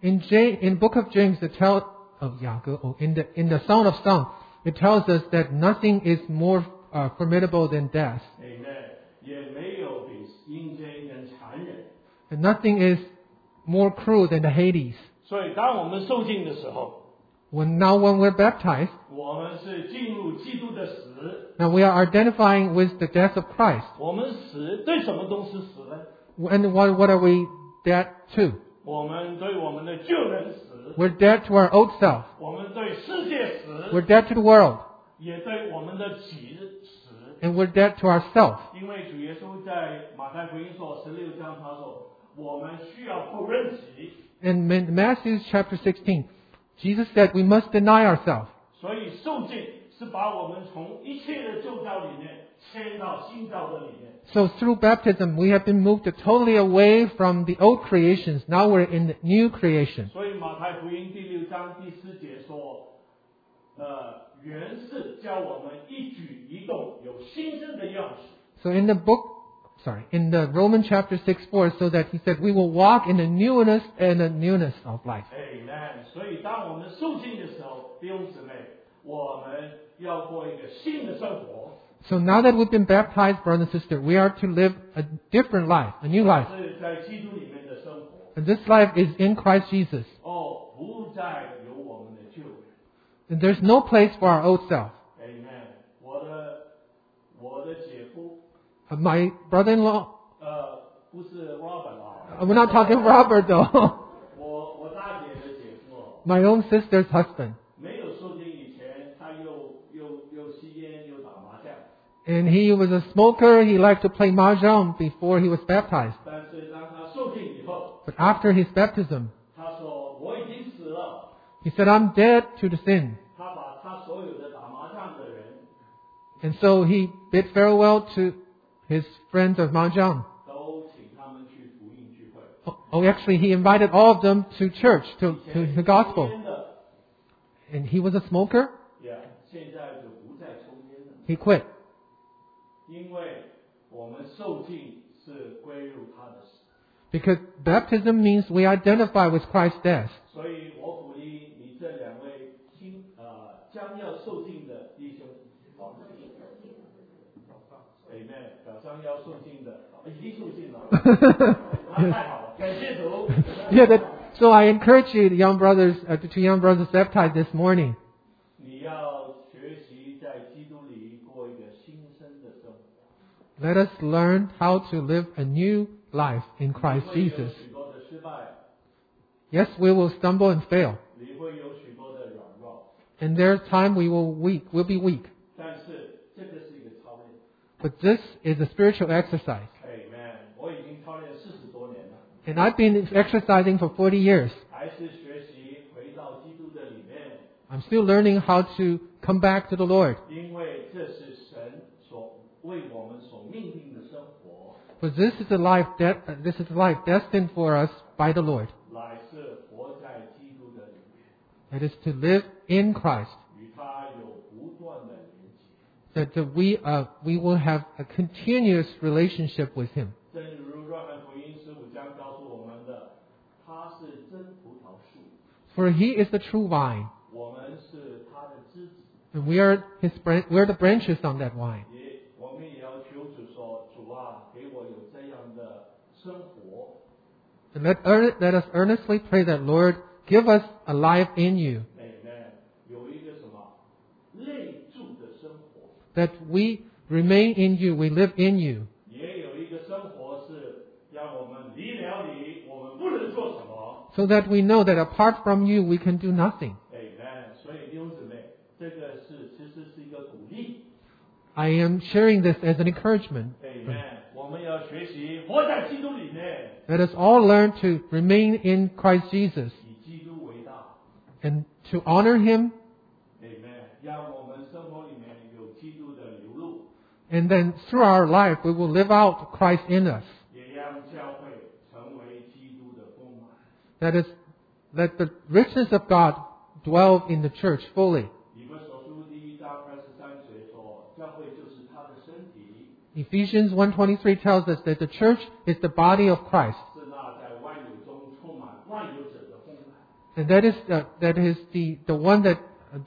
In book of James, it tells of Yaakov, or in the Song of Songs, it tells us that nothing is more formidable than death, Amen。也没有比阴间更残忍。 and nothing is more cruel than the Hades. 所以，当我们受浸的时候， When we're baptized, 我们是进入基督的死。 now we are identifying with the death of Christ. 我们死对什么东西死呢？ And what are we dead to? 我们对我们的旧人死， We're dead to our old self. 我们对世界死， We're dead to the world, 也对我们的己死。 and we're dead to ourselves. 因为主耶稣在马太福音说16章他说，我们需要否认己。 In Matthew chapter 16, Jesus said we must deny ourselves. 所以受浸是把我们从一切的旧造里面迁到新造的里面。 So through baptism, we have been moved totally away from the old creations. Now we're in the new creation. 所以马太福音第6章第4节说，原是叫我们一举一动有新生的样式。 So in the Roman chapter 6:4, so that he said we will walk in the newness of life. Amen。所以当我们受浸的时候，弟兄姊妹，我们要过一个新的生活。 So now that we've been baptized, brother and sister, we are to live a different life, a new life. 是在基督里面的生活。 And this life is in Christ Jesus. 不再有我们的旧人。 And there's no place for our old self. Amen。我的姐夫， My brother-in-law, 不是 Robert 啊， we're not talking Robert though. 我大姐的姐夫哦， My own sister's husband. 没有受浸以前，他又吸烟又打麻将。 And he was a smoker. He liked to play mahjong before he was baptized. 但是当他受浸以后， But after his baptism, 他说我已经死了。 he said, I'm dead to the sin. 他把他所有的打麻将的人 And so he bid farewell to his friends of mahjong. 都请他们去福音聚会。 Oh, actually, he invited all of them to church, to the gospel. 抽烟的 And he was a smoker. 现在就不再抽烟了， He quit. 因为我们受浸是归入他的死。 Because baptism means we identify with Christ's death. 所以我鼓励你这两位将要受浸的弟兄，Amen，早上要受浸的，已经受浸了，太好了，感谢主。 So I encourage you, the young brothers, the two young brothers baptized this morning. 你要学习在基督里过一个新生的生活。 Let us learn how to live a new life in Christ 你会有 Jesus. 许多的失败， Yes, we will stumble and fail. 你会有许多的软弱， And there's time we'll be weak. 但是这个是一个操练。 But this is a spiritual exercise. Amen，我已经操练40多年了， And I've been exercising for 40 years. 还是学习回到基督的里面， I'm still learning how to come back to the Lord. 因为这是神所为我们所命定的生活， But this is a life destined for us by the Lord. 乃是活在基督的里面， That is to live in Christ. 与他有不断的连接。 That we will have a continuous relationship with Him. 正如约翰福音15章告诉我们的，他是真葡萄树， For He is the true vine. 我们是他的枝子。 And we're the branches on that vine. 我们也要求主说，主啊，给我有这样的生活。 And let us earnestly pray that, Lord, give us a life in You. Amen。有一个什么内住的生活， That we remain in You, we live in You. 也有一个生活是让我们离了你，我们不能做什么。 So that we know that apart from You, we can do nothing. Amen。所以弟兄 I am sharing this as an encouragement. Amen。我们要学习活在基督里面， Let us all learn to remain in Christ Jesus 以基督为大。 and to honor Him, Amen。让我们生活里面有基督的流露， and then through our life we will live out Christ in us. 也让教会成为基督的丰满。 That is, let the richness of God dwell in the church fully. 以弗所书1章23节说，教会就是他的身体， Ephesians 1:23 tells us that the church is the body of Christ. 是那在万有中充满万有者的丰满。 And that is the one that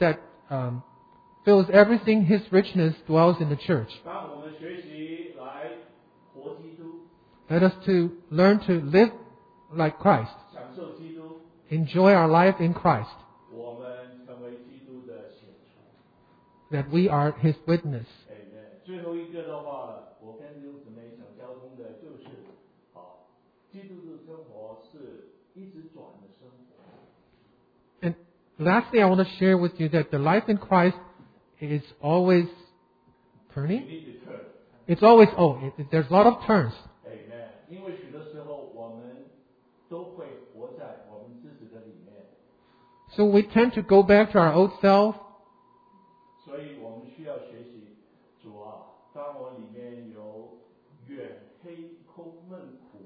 fills everything. His richness dwells in the church. 当我们学习来活基督， Let us to learn to live like Christ, 享受基督， enjoy our life in Christ, 我们成为基督的显出。 that we are His witness. Amen。最后一个的话，我跟弟兄姊妹想交通的就是，基督的生活是一直转的生活。 And lastly, I want to share with you that the life in Christ is always You turning. need to turn。 It's always, there's a lot of turns. Amen。因为许多时候我们都会活在我们自己的里面， So we tend to go back to our old self. 所以我们需要学习主啊，当我里面有远黑空闷苦，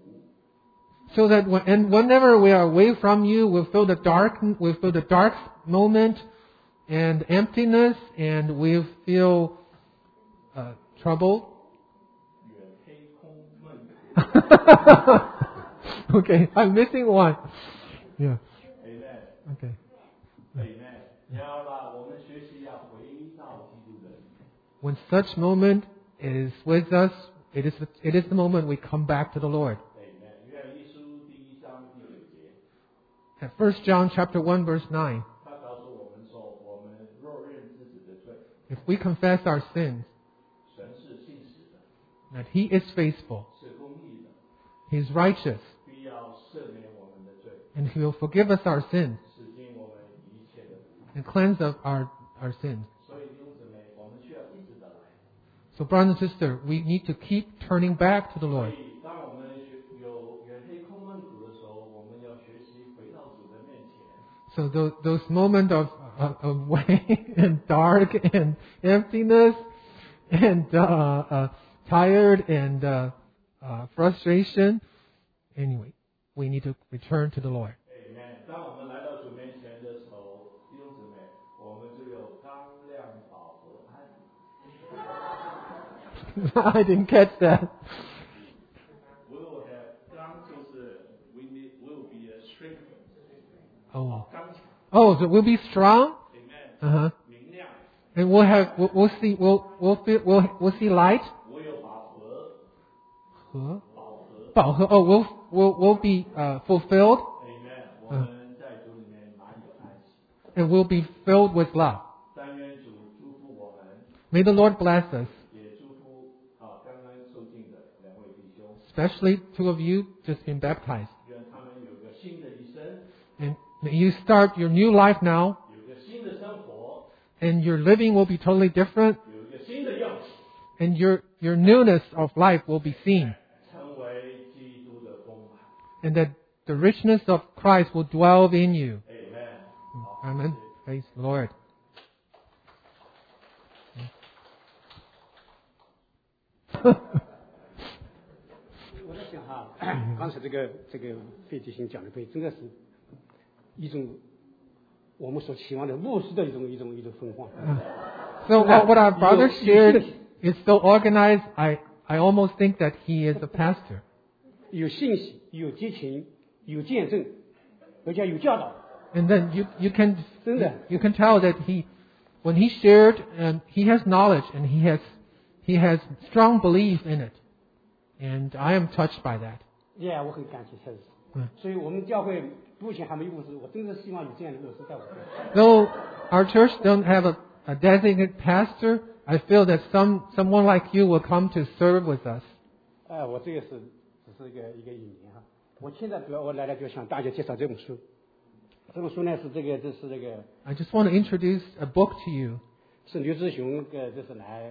So that whenever we are away from you, we'll feel the dark moment and emptiness, and we'll feel trouble. 远黑空闷苦。 Okay, I'm missing one. Yeah. Amen。 Okay. Amen。然后呢，我们学习要回到基督的里面。 When such moment is with us, it is the moment we come back to the Lord. Amen。约翰一书1章9节， At 1 John chapter 1 verse 9, 他告诉我们说，我们若认自己的罪， if we confess our sins, 神是信实的， that He is faithful, 是公义的， He is righteous, 必要赦免我们的罪， and He will forgive us our sins 使尽我们一切的不义。 and cleanse us our sins. 所以弟兄姊妹，我们需要一直的来。 So brother and sister, we need to keep turning back to the 所 Lord. 以当我们有远黑空闷苦的时候，我们要学习回到主的面前。 So those moments of way and dark and emptiness and tired and frustration. Anyway, we need to return to the Lord. Amen。当我们来到主面前的时候，弟兄姊妹，我们就有刚亮饱和安。 I didn't catch that. We will have 刚就是 will be a strength。 Oh, 刚强。 so we'll be strong. Amen。明亮。 And we'll see light. 我有饱和。 和饱和。 饱和 we'll be fulfilled, Amen。我们在主里面满有安息。 and we'll be filled with love. 但愿主祝福我们， May the Lord bless us, 也祝福刚刚受浸的两位弟兄， especially 2 of you just been baptized. 愿他们有个新的一生， And may you start your new life now, 有个新的生活， and your living will be totally different, 有一个新的样式， and your newness of life will be seen, 成为基督的丰满。 and that the richness of Christ will dwell in you. Amen。好 Amen. Praise the Lord. 我在想哈，刚才这个费弟兄讲的对，真的是一种我们所期望的牧师的一种分化。 So what our brother shared is so organized. I almost think that he is a pastor. 有信息，有激情，有见证，而且有教导。 And then you can 真的 you can tell that when he shared, he has knowledge and he has strong belief in it, and I am touched by that. 我很感谢才是。 嗯所以我们教会目前还没有牧师，我真的希望有这样的牧师在我这。 Though our church don't have a designated pastor, I feel that someone like you will come to serve with us. 我这个只是一个引言哈。我现在我来了就向大家介绍这本书。这本书呢是这是 I just want to introduce a book to you. 是刘志雄这是来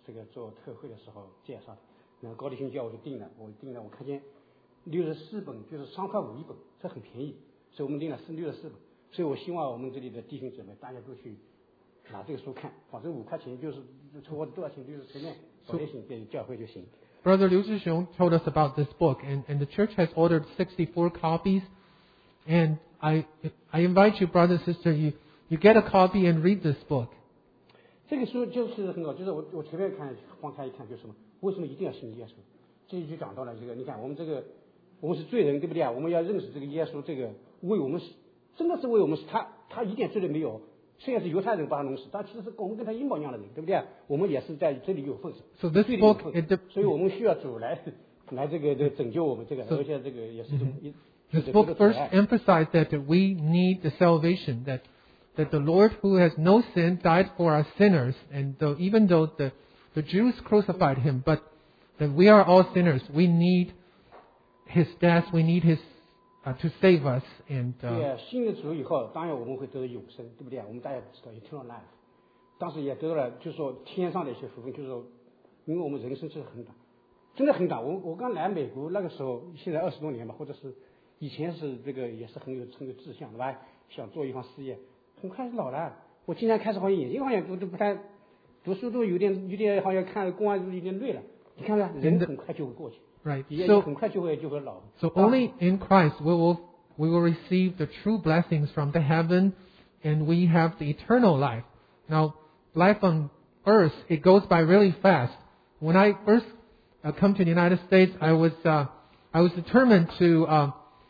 这个做特会的时候介绍的。然后高迪新教我就订了，我看见64本，就是3块5一本，这很便宜，所以我们订了64本。所以我希望我们这里的弟兄姊妹大家都去拿这个书看，反正5块钱就是或者多少钱就是随便保也行，给教会就行。 Brother Liu Zhixiong told us about this book, and the church has ordered 64 copies. And I invite you, brother, sister, you get a copy and read this book. 这个书就是很好，就是我前面翻开一看，就是什么？为什么一定要信耶稣？这就讲到了这个，你看我们是罪人，对不对啊？我们要认识这个耶稣，这个为我们真的是为我们，他一点罪都没有。虽然是犹太人把他弄死，但其实是我们跟他一模一样的人，对不对？我们也是在这里有份。 So this book, 所以我们需要主来这个拯救我们这个，而且这个也是一种。 This book first emphasized that we need the salvation, that the Lord who has no sin died for our sinners, and even though the Jews crucified him, but that we are all sinners, we need his death, we need his to save us. And 对，信了主以后，当然我们会得到永生，对不对？我们大家知道 eternal life， 当时也得到了，就是说天上的一些福分，就是说，因为我们人生是很短，真的很短。我刚来美国那个时候，现在20多年吧，或者是以前是这个也是很有志向，对吧？想做一番事业，很快老了。我经常开始好像眼睛好像都不太，读书都有点好像看公安有点累了。你看看，人很快就会过去。 Right. 也 So 很快就会老。 So only in Christ we will receive the true blessings from the heaven, and we have the eternal life. Now, life on earth, it goes by really fast. When I first come to the United States, I was determined to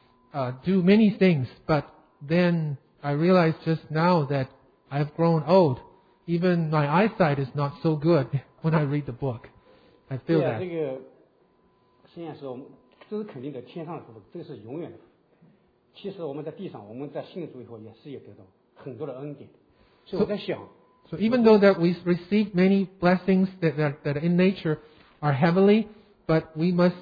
do many things, but then I realized just now that I've grown old. Even my eyesight is not so good when I read the book. I feel that. 这个实际上是我们这是肯定的，天上的福分，这个是永远的福分。其实我们在地上，我们在信主以后也是有得到很多的恩典。所以我在想。 So even though that we receive many blessings that in nature are heavenly, but we must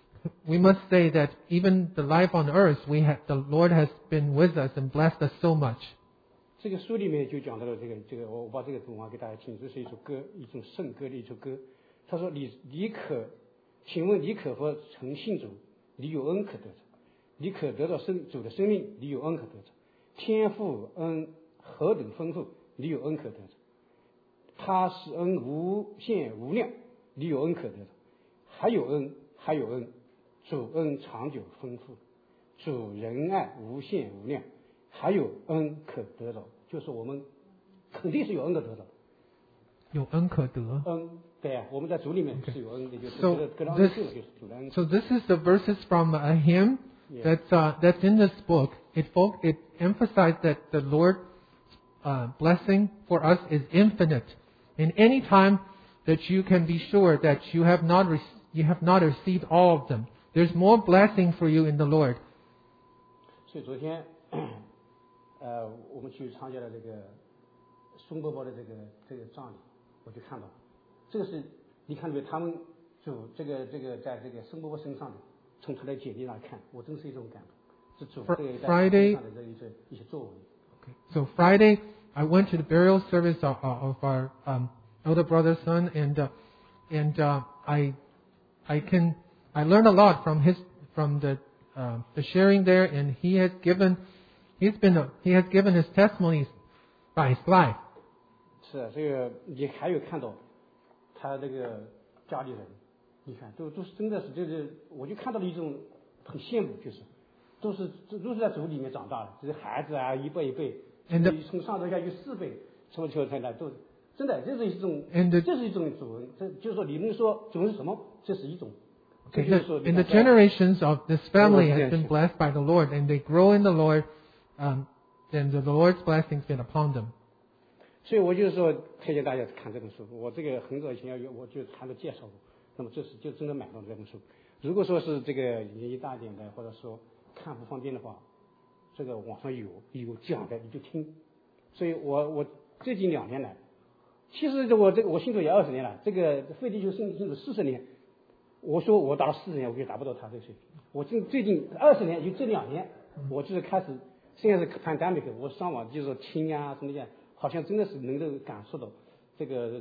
say that even the life on earth, the Lord has been with us and blessed us so much. 这个书里面就讲到了这个，我把这个读完给大家听，这是一首歌，一种圣歌的一首歌。他说请问你可否曾信主？你有恩可得着，你可得到主的生命，你有恩可得着。天父恩何等丰富，你有恩可得着。他是恩无限无量，你有恩可得着。还有恩，主恩长久丰富，主仁爱无限无量，还有恩可得着。就是我们肯定是有恩可得着。 有恩可得。 恩。对啊，我们在主里面是有恩的，就是 So this is the verses from a hymn that's in this book. It emphasized that the Lord's blessing for us is infinite. And any time that you can be sure that you have not received all of them, there's more blessing for you in the Lord. 所以昨天我们去参加了这个宋伯伯的这个葬礼，我就看到。这个是你看到没？他们主这个在这个孙伯伯身上的，从他的简历上看，我真是一种感动，是主这个在身上的一些作为。 Okay. So Friday, I went to the burial service of our elder brother's son, and I learned a lot from the sharing there, and he has given his testimonies by his life. 是啊，这个你还有看到。他这个家里人，你看都是真的是就是我就看到了一种很羡慕，就是都是在主里面长大的，这些孩子啊一辈，从上头下有4辈，从头才来都真的这是一种主恩，这就是说你们说主恩是什么？这是一种。 And the generations of this family has been blessed by the Lord, and they grow in the Lord, then the Lord's blessings been upon them. 所以我就是说推荐大家看这本书。我这个很早以前我就看到介绍过，那么这是就真的买到这本书。如果说是这个年纪大一点的，或者说看不方便的话，这个网上有讲的你就听。所以我最近2年来，其实我信主也20年了，这个费弟兄信主40年，我说我达到40年，我就达不到他这个水平。我最近20年，就这2年，我就是开始现在是pandemic，我上网就是说听啊什么的。好像真的是能够感受到这个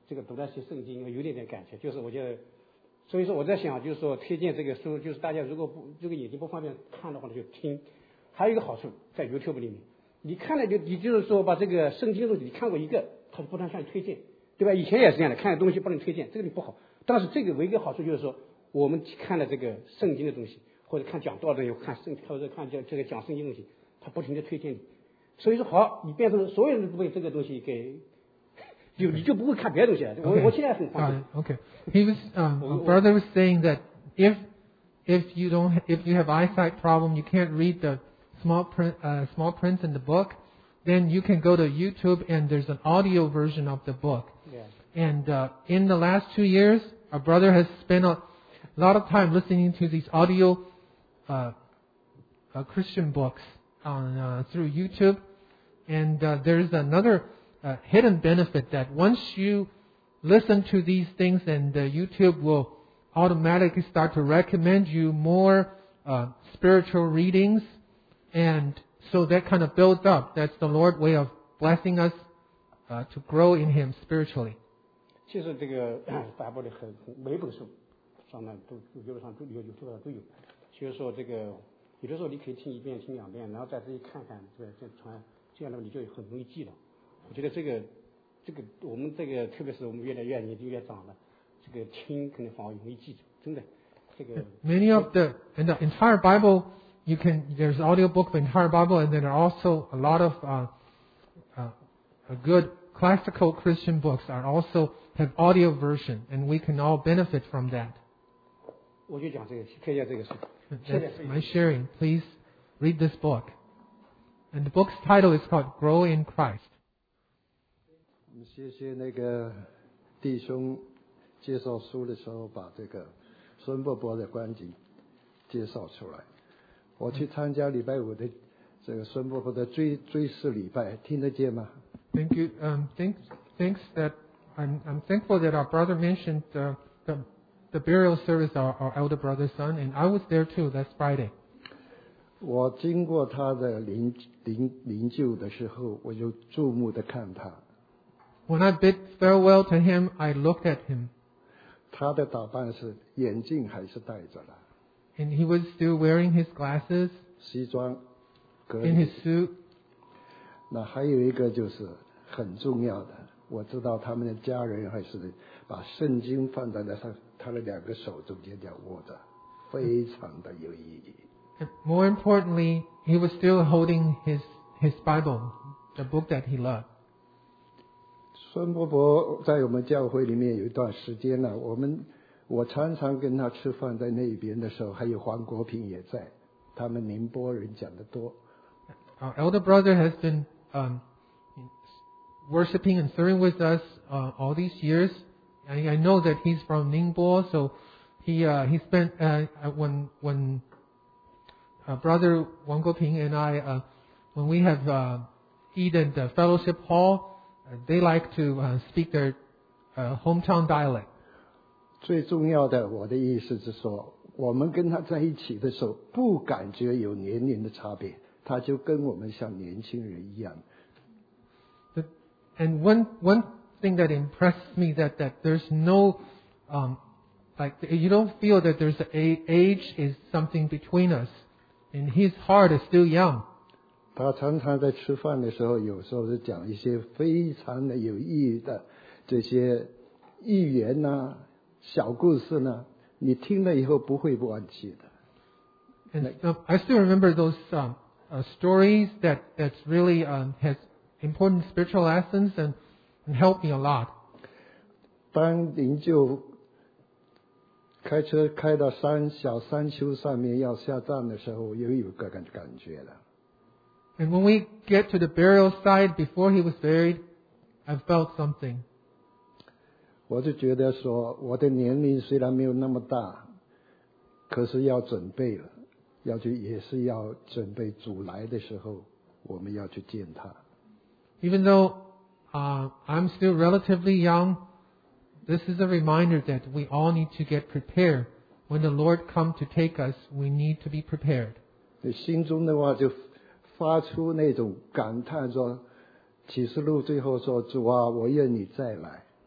这个读那些圣经有点感觉，就是我觉得，所以说我在想，就是说推荐这个书，就是大家如果眼睛不方便看的话呢，就听。还有一个好处在 YouTube 里面，你看了你就是说把这个圣经的东西你看过一个，他就不断向你推荐，对吧？以前也是这样的，看的东西不能推荐，这个不好。但是这个唯一的好处就是说，我们看了这个圣经的东西，或者看讲道的，或者看这个讲圣经的东西，他不停的推荐你。所以说好，你变成所有人都被这个东西给，你就不会看别的东西了。我现在很方便。 Okay. He was brother was saying that if you have eyesight problem, you can't read the small print in the book, then you can go to YouTube and there's an audio version of the book. Yeah. And in the last 2 years, our brother has spent a lot of time listening to these audio Christian books through YouTube. And there's another hidden benefit that once you listen to these things, and YouTube will automatically start to recommend you more spiritual readings, and so that kind of builds up. That's the Lord's way of blessing us to grow in Him spiritually. 其实这个发布的每本书上面都有的上都有就是说这个有的时候你可以听一遍听2遍，然后再自己看看这样的你就很容易记了。我觉得这个我们这个特别是我们越来越年纪越长了，这个听可能反而容易记住，真的。这个 Many of the entire Bible, there's audiobook of the entire Bible, and then there are also a lot of good classical Christian books are also have audio version, and we can all benefit from that. 我就讲这个推荐这个书。 That's my sharing. Please read this book. And the book's title is called Grow in Christ. 谢谢那个弟兄介绍书的时候，把这个孙伯伯的观景介绍出来。我去参加礼拜5的这个孙伯伯的追思礼拜，听得见吗？ Thank you. Thanks that I'm thankful that our brother mentioned the burial service of our elder brother's son, and I was there too. That's Friday. 我经过他的灵柩的时候，我就注目的看他。 When I bid farewell to him, I looked at him. 他的打扮是眼镜还是戴着了， And he was still wearing his glasses 西装革 in 履 his。suit. 那还有一个就是很重要的，我知道他们的家人还是把圣经放在他的2个手中间这样握着，非常的有意义。 And more importantly, he was still holding his Bible, the book that he loved. 孙伯伯在我们教会里面有一段时间了，我常常跟他吃饭，在那边的时候，还有黄国平也在，他们宁波人讲得多。 Our elder brother has been worshiping and serving with us all these years. I know that he's from Ningbo, so he spent when brother Wang Guoping and I when we have eaten the fellowship hall, they like to speak their hometown dialect. 最重要的，我的意思是说，我们跟他在一起的时候，不感觉有年龄的差别，他就跟我们像年轻人一样。 And one thing that impressed me that there's no like you don't feel that there's age is something between us, and his heart is still young. 他常常在吃饭的时候，有时候是讲一些非常的有意义的这些寓言呐、小故事呢，你听了以后不会忘记的。 And I still remember those stories that's really has important spiritual lessons and helped me a lot. 当灵柩开车开到小山丘上面要下站的时候，有个感觉了。 And when we get to the burial site before he was buried, I felt something. 我就觉得说，我的年龄虽然没有那么大，可是要准备了，也是要准备主来的时候，我们要去见他。 Even though I'm still relatively young, this is a reminder that we all need to get prepared. When the Lord comes to take us, we need to be prepared. 心中的话就发出那种感叹说，启示录最后说，主啊，我愿你再来。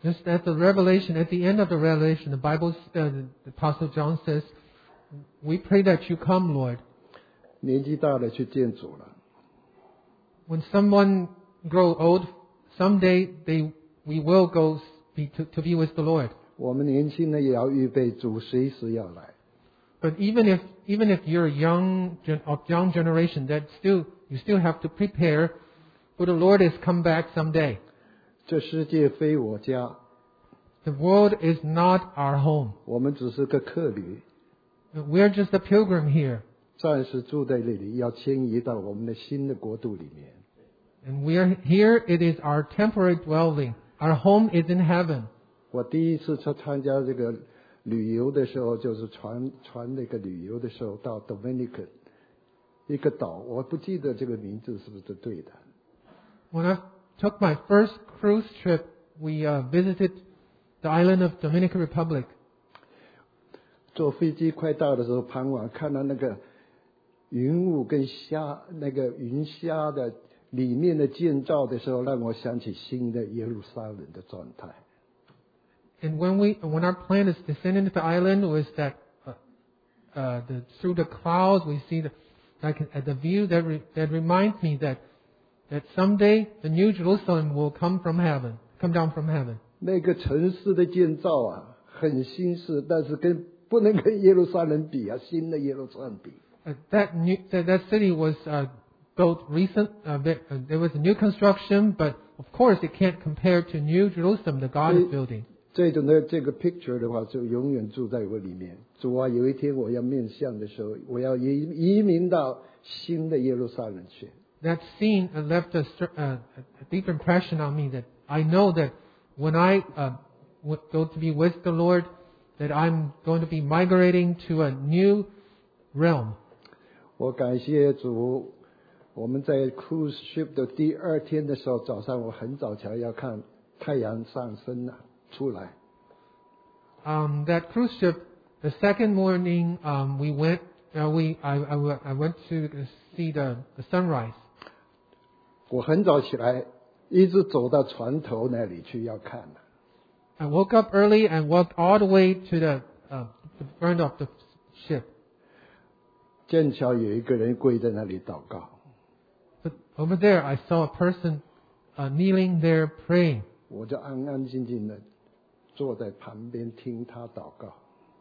Just at the Revelation, at the end of the Revelation, the Bible, the Apostle John says, "We pray that you come, Lord." 年纪大了去见主了， When someone grow old, someday we will go to be with the Lord. 我们年轻人也要预备主随时要来。 But even if you're of young generation, you still have to prepare, for the Lord is come back someday. 这世界非我家， The world is not our home. 我们只是个客旅， We're just a pilgrim here, 暂时住在这里，要迁移到我们的新的国度里面。 and we're here. It is our temporary dwelling. Our home is in heaven. 我第一次参加这个旅游的时候，就是船那个旅游的时候，到 Dominican 一个岛，我不记得这个名字是不是对的。 When I took my first cruise trip, we visited the island of Dominican Republic. 坐飞机快到的时候，傍晚看到那个云雾跟那个云虾的里面的建造的时候，让我想起新的耶路撒冷的状态。 And when our plane is descending to the island, was that through the clouds we see the view that reminds me that someday the New Jerusalem will come down from heaven. 那个城市的建造啊，很新式，但是不能跟耶路撒冷比啊，新的耶路撒冷比。 That city was built recent. There was a new construction, but of course it can't compare to New Jerusalem, the God is building. 这种的这个 picture 的话，就永远住在我里面。主啊，有一天我要面向的时候，我要移民到新的耶路撒冷去。 That scene left a deep impression on me that I know that when I go to be with the Lord, that I'm going to be migrating to a new realm. 我感谢主，我们在 cruise ship 的第二天的时候，早上我很早起来要看太阳上升了。出来 That cruise ship, the second morning, we went. I went to see the sunrise. 我很早起来，一直走到船头那里去要看。 I woke up early and walked all the way to the front of the ship. 正巧有一个人跪在那里祷告。 But over there, I saw a person kneeling there praying. 我就安安静静的坐在旁边听他祷告。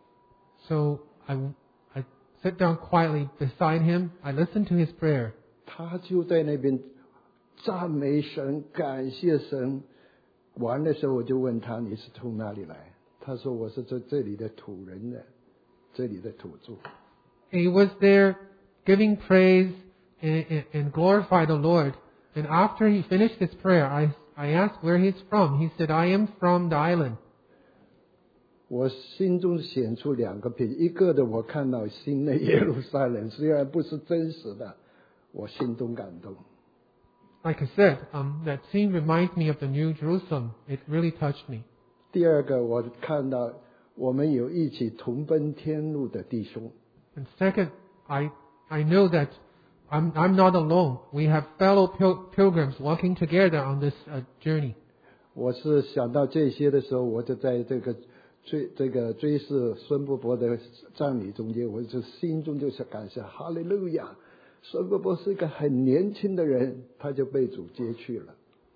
So I sat down quietly beside him. I listened to his prayer. 他就在那边赞美神，感谢神。完的时候我就问他：“你是从哪里来？”他说：“我是这里的土人的，这里的土著。” He was there giving praise and glorify the Lord. And after he finished his prayer, I asked where he's from. He said, "I am from the island." 我心中显出两个品，一个的我看到新的耶路撒冷，虽然不是真实的，我心中感动。 Like I said, that scene reminds me of the New Jerusalem. It really touched me. 第二个，我看到我们有一起同奔天路的弟兄。 And second, I know that I'm not alone. We have fellow pilgrims walking together on this journey. 我是想到这些的时候，我就在这个追视孙伯伯的葬礼中间，我就心中就是感谢哈利路亚。孙伯伯是一个很年轻的人，他就被主接去了。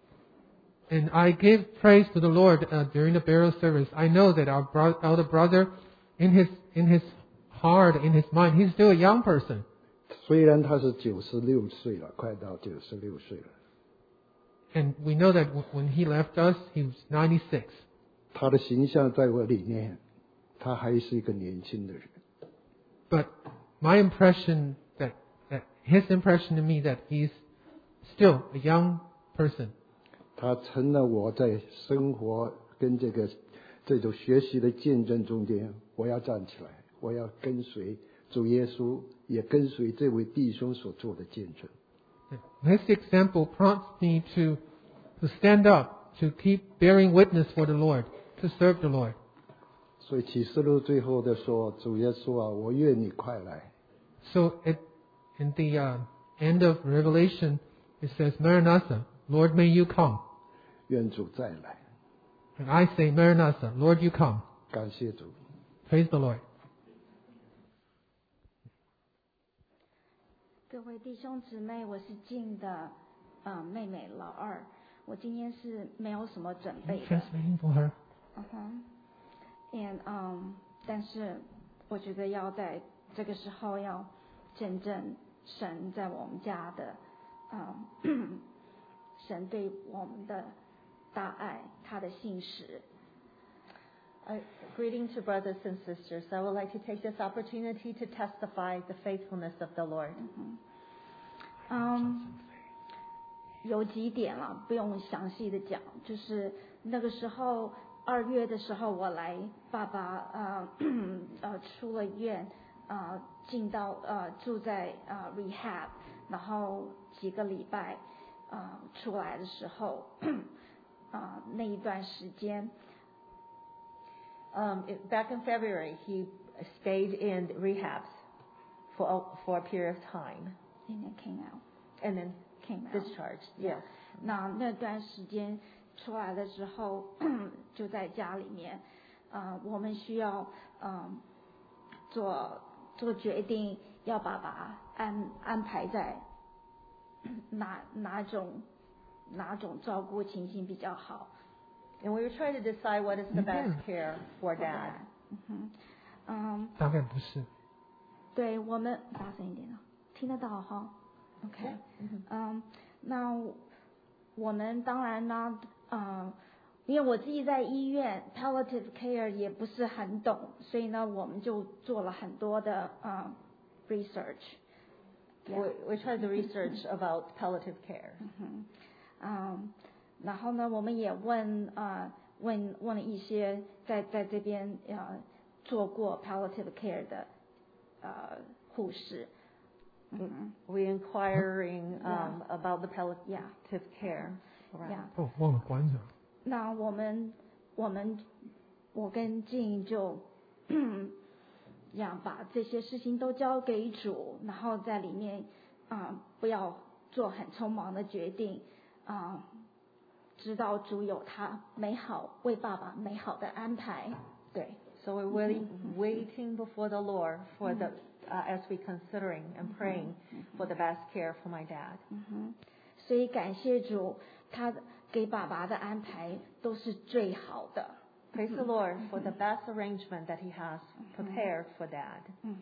And I give praise to the Lord during the burial service. I know that our elder brother, in his heart, in his mind, he's still a young person. 虽然他是96岁了，快到96岁了。 And we know that when he left us, he was 96. 他的形象在我里面，他还是一个年轻的人。 But my impression his impression to me that he's still a young person. 他成了我在生活跟这种学习的见证中间，我要站起来，我要跟随主耶稣，也跟随这位弟兄所做的见证。 His example prompts me to stand up, to keep bearing witness for the Lord, to serve the Lord. 所以启示录最后的说：“主耶稣啊，我愿你快来。” So in the end of Revelation, it says, "Maranatha, Lord, may you come." 愿主再来。 And I say, Maranatha, Lord, you come. 感谢主。 Praise the Lord. 各位弟兄姊妹，我是静的妹妹老二，我今天是没有什么准备的。 Translating for her. And 但是我觉得要在这个时候要见证神在我们家的神对我们的大爱，他的信实。 Greeting to brothers and sisters. I would like to take this opportunity to testify the faithfulness of the Lord. 有几点了，不用详细的讲，就是那个时候2月的时候，我来爸爸出了院，进到住在rehab， 然后几个礼拜出来的时候，那一段时间。 Back in February, he stayed in rehabs for a period of time. And then came out. And then Came out. discharged. Yes. 那段时间出来的时候，就在家里面，我们需要做决定，要爸爸安排在哪种照顾情形比较好。 And we were trying to decide what is the best care for Dad. 大概不是。 对，我们大声一点啊，听得到哈 ？OK， 那我们当然呢，因为我自己在医院 palliative care 也不是很懂，所以呢，我们就做了很多的research。 We tried to research about palliative care. 然后呢，我们也问了一些在这边做过 palliative care 的护士。 We inquiring about the palliative care. Yeah. 哦，忘了关着。 那我跟静就把这些事情都交给主，然后在里面不要做很匆忙的决定知道主有他为爸爸美好的安排。对。 So we're really waiting before the Lord for the as we considering and praying for the best care for my dad. 所以感谢主，他给爸爸的安排都是最好的。 Praise the Lord for the best arrangement that He has prepared for Dad.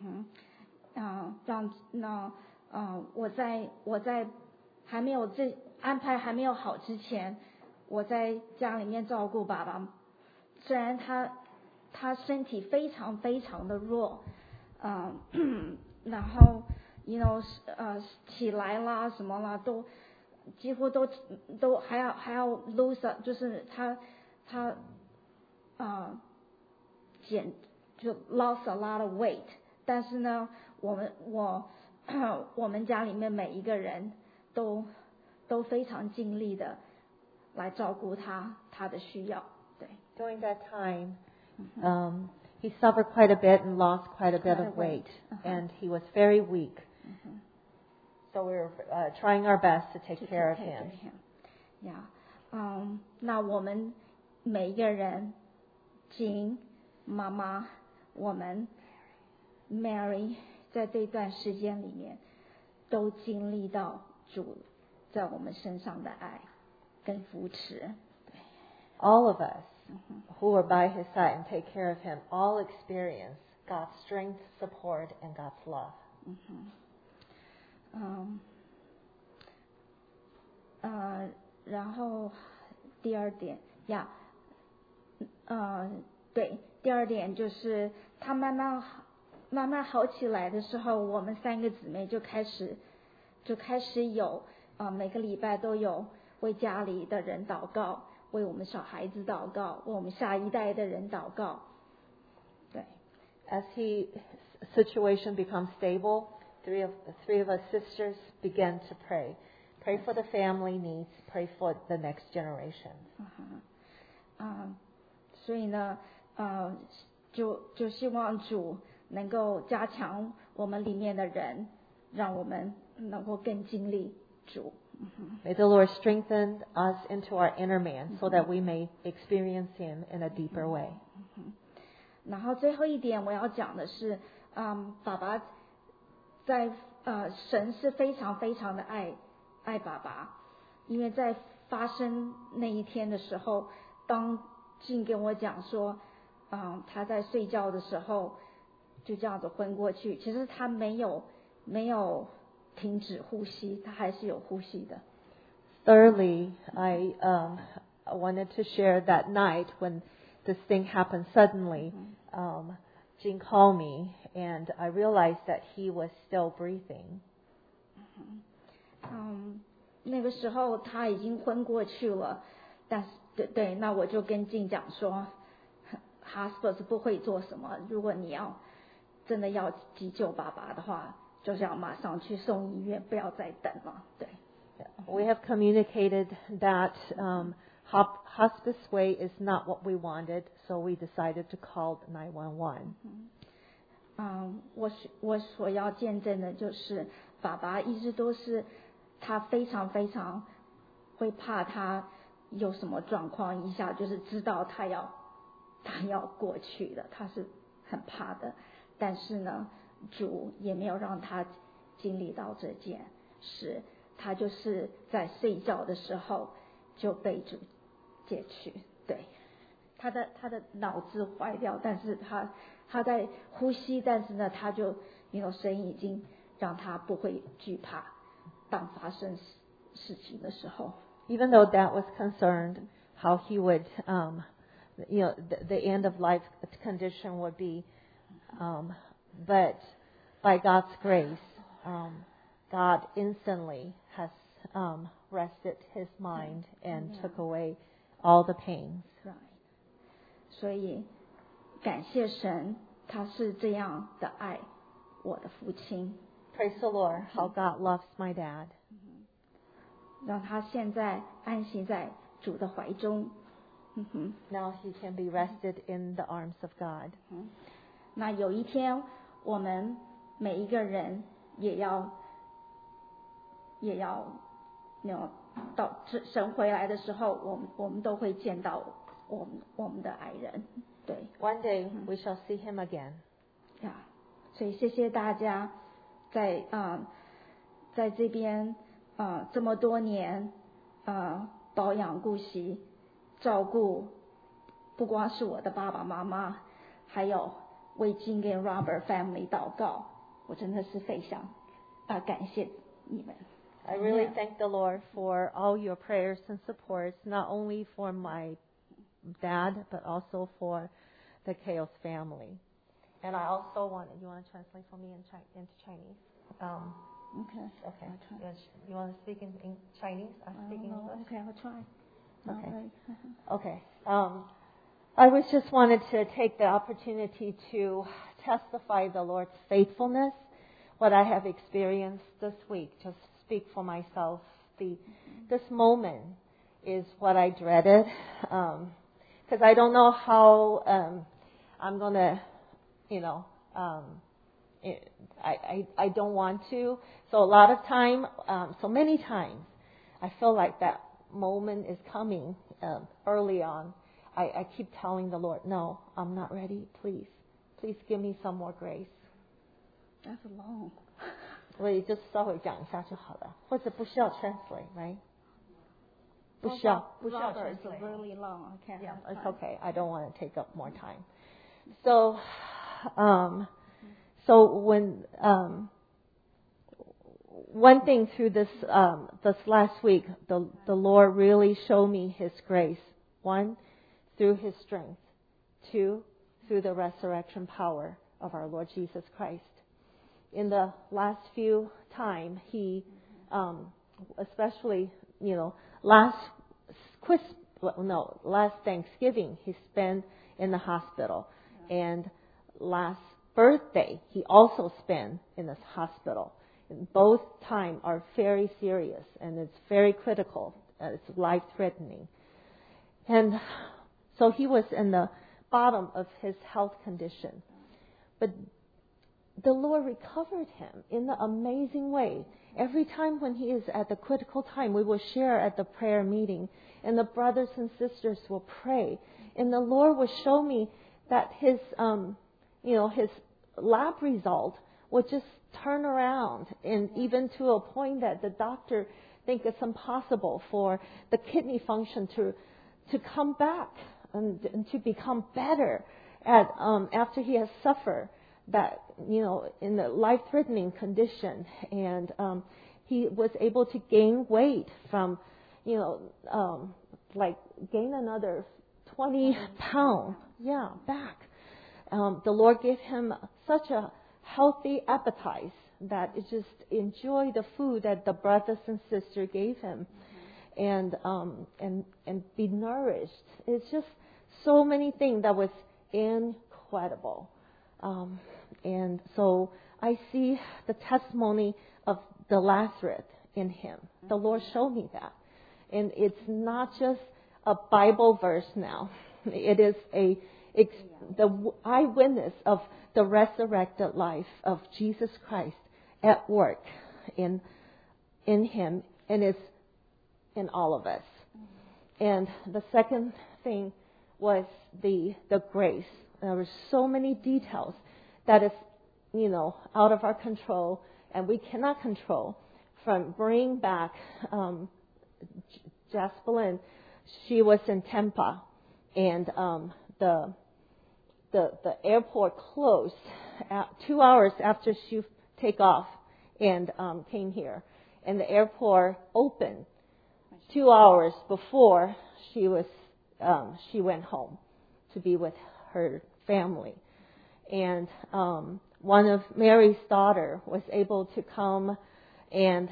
我在还没有安排还没有好之前，我在家里面照顾爸爸，虽然他身体非常非常的弱，然后起来啦什么啦都几乎都还要 lose， 就是他就 lost a lot of weight， 但是呢我们家里面每一个人都非常尽力的来照顾他的需要。对。 During that time, he suffered quite a bit and lost quite a bit of weight, and he was very weak. So we were trying our best to take care of him. Yeah. 那我们每一个人，金妈妈，我们 Mary， 在这段时间里面，都经历到主在我们身上的爱跟扶持。 All of us who were by his side and take care of him all experience God's strength, support, and God's love. 然后第二点对，第二点就是他慢慢好起来的时候，我们3个姊妹就开始有每个礼拜都有为家里的人祷告，为我们小孩子祷告，为我们下一代的人祷告。对。 As his situation becomes stable, three of us sisters began to pray. Pray for the family needs. Pray for the next generation. 所以呢，就希望主能够加强我们里面的人，让我们能够更经历主。 May the Lord strengthen us into our inner man so that we may experience Him in a deeper way. 然后最后一点我要讲的是，爸爸在神是非常非常的爱爸爸，因为在发生那一天的时候，当静跟我讲说，他在睡觉的时候就这样子昏过去，其实他没有停止呼吸，他还是有呼吸的。 Thirdly, I wanted to share that night when this thing happened suddenly. Jing called me, and I realized that he was still breathing. 那个时候他已经昏过去了，但是对，那我就跟静讲说 ，hospital 是不会做什么。如果你要真的要急救爸爸的话，就是要马上去送医院，不要再等了。对。 We have communicated that hospice way is not what we wanted, so we decided to call 911. 我所要见证的就是爸爸一直都是他非常非常会怕他有什么状况，一下就是知道他要过去了，他是很怕的。但是呢，主也没有让他经历到这件事。他就是在睡觉的时候就被主解去，对，他的脑子坏掉，但是他在呼吸，但是呢，他就神已经让他不会惧怕，当发生事情的时候。 Even though Dad was concerned how he would, the end of life condition would be, but by God's grace, God instantly has rested his mind and took away all the pains. Right. 所以感谢神，他是这样的爱我的父亲。 Praise the Lord, how God loves my dad. 让他现在安息在主的怀中。 Now he can be rested in the arms of God. 那有一天，我们每一个人也要到神回来的时候，我们都会见到我们的爱人。对。 One day we shall see him again. 所以谢谢大家在这边这么多年保养顾惜照顾，不光是我的爸爸妈妈，还有为金跟 Robert family 祷告，我真的是非常感谢你们。 I really thank the Lord for all your prayers and supports, not only for my dad, but also for the Chaos family. And I also you want to translate for me into Chinese? Okay. You want to speak in Chinese? I'm speaking English. Okay, I'll try. Okay. I just wanted to take the opportunity to testify the Lord's faithfulness, what I have experienced this week. Just speak for myself. This moment is what I dreaded, because I don't know how I'm going to, I don't want to. So a lot of time, so many times, I feel like that moment is coming early on. I keep telling the Lord, no, I'm not ready. Please give me some more grace. That's long. 我也就稍微讲一下就好了，或者不需要 translate, right? 不需要 translate. translate. Really long. Okay. Yeah, it's okay. I don't want to take up more time. So when one thing through this last week, the Lord really showed me His grace. One, through His strength. Two, through the resurrection power of our Lord Jesus Christ. In the last few time, He, especially last Thanksgiving, He spent in the hospital, and last birthday He also spent in the hospital. And both times are very serious, and it's very critical. It's life-threatening, and so He was in the bottom of His health condition. But the Lord recovered him in an amazing way. Every time when he is at the critical time, we will share at the prayer meeting, and the brothers and sisters will pray, and the Lord will show me that his lab result will just turn around, and even to a point that the doctor think it's impossible for the kidney function to come back and to become better after he has suffered that, in a life-threatening condition. And he was able to gain weight from, gain another 20 pounds, back. The Lord gave him such a healthy appetite that it just enjoy the food that the brothers and sisters gave him, and be nourished. It's just so many things that was incredible. And so I see the testimony of the Lazarus in him. The Lord showed me that. And it's not just a Bible verse now. It is the eyewitness of the resurrected life of Jesus Christ at work in him, and it's in all of us. And the second thing was the grace. There were so many details that is, out of our control, and we cannot control. From bringing back Jaspeline, she was in Tampa, and the airport closed 2 hours after she take off and came here, and the airport opened 2 hours before she went home to be with her family. And one of Mary's daughter was able to come, and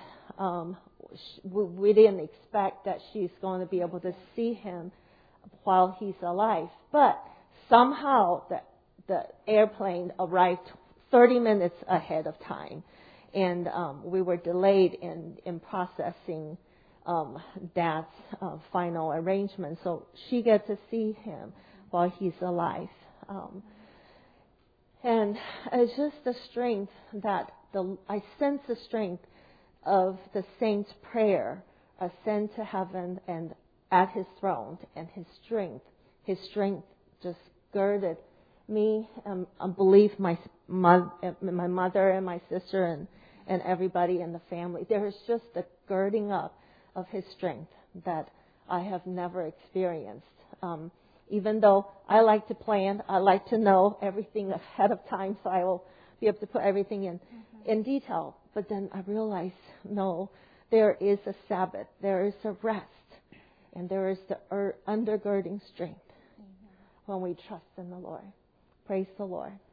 we didn't expect that she's going to be able to see him while he's alive. But somehow the airplane arrived 30 minutes ahead of time, and we were delayed in processing Dad's final arrangement. So she gets to see him while he's alive. And it's just the strength that I sense the strength of the saint's prayer ascend to heaven and at his throne, and his strength just girded me. I believe my mother and my sister and everybody in the family. There is just a girding up of his strength that I have never experienced. Even though I like to plan, I like to know everything ahead of time, so I will be able to put everything in detail. But then I realize, no, there is a Sabbath, there is a rest, and there is the undergirding strength when we trust in the Lord. Praise the Lord.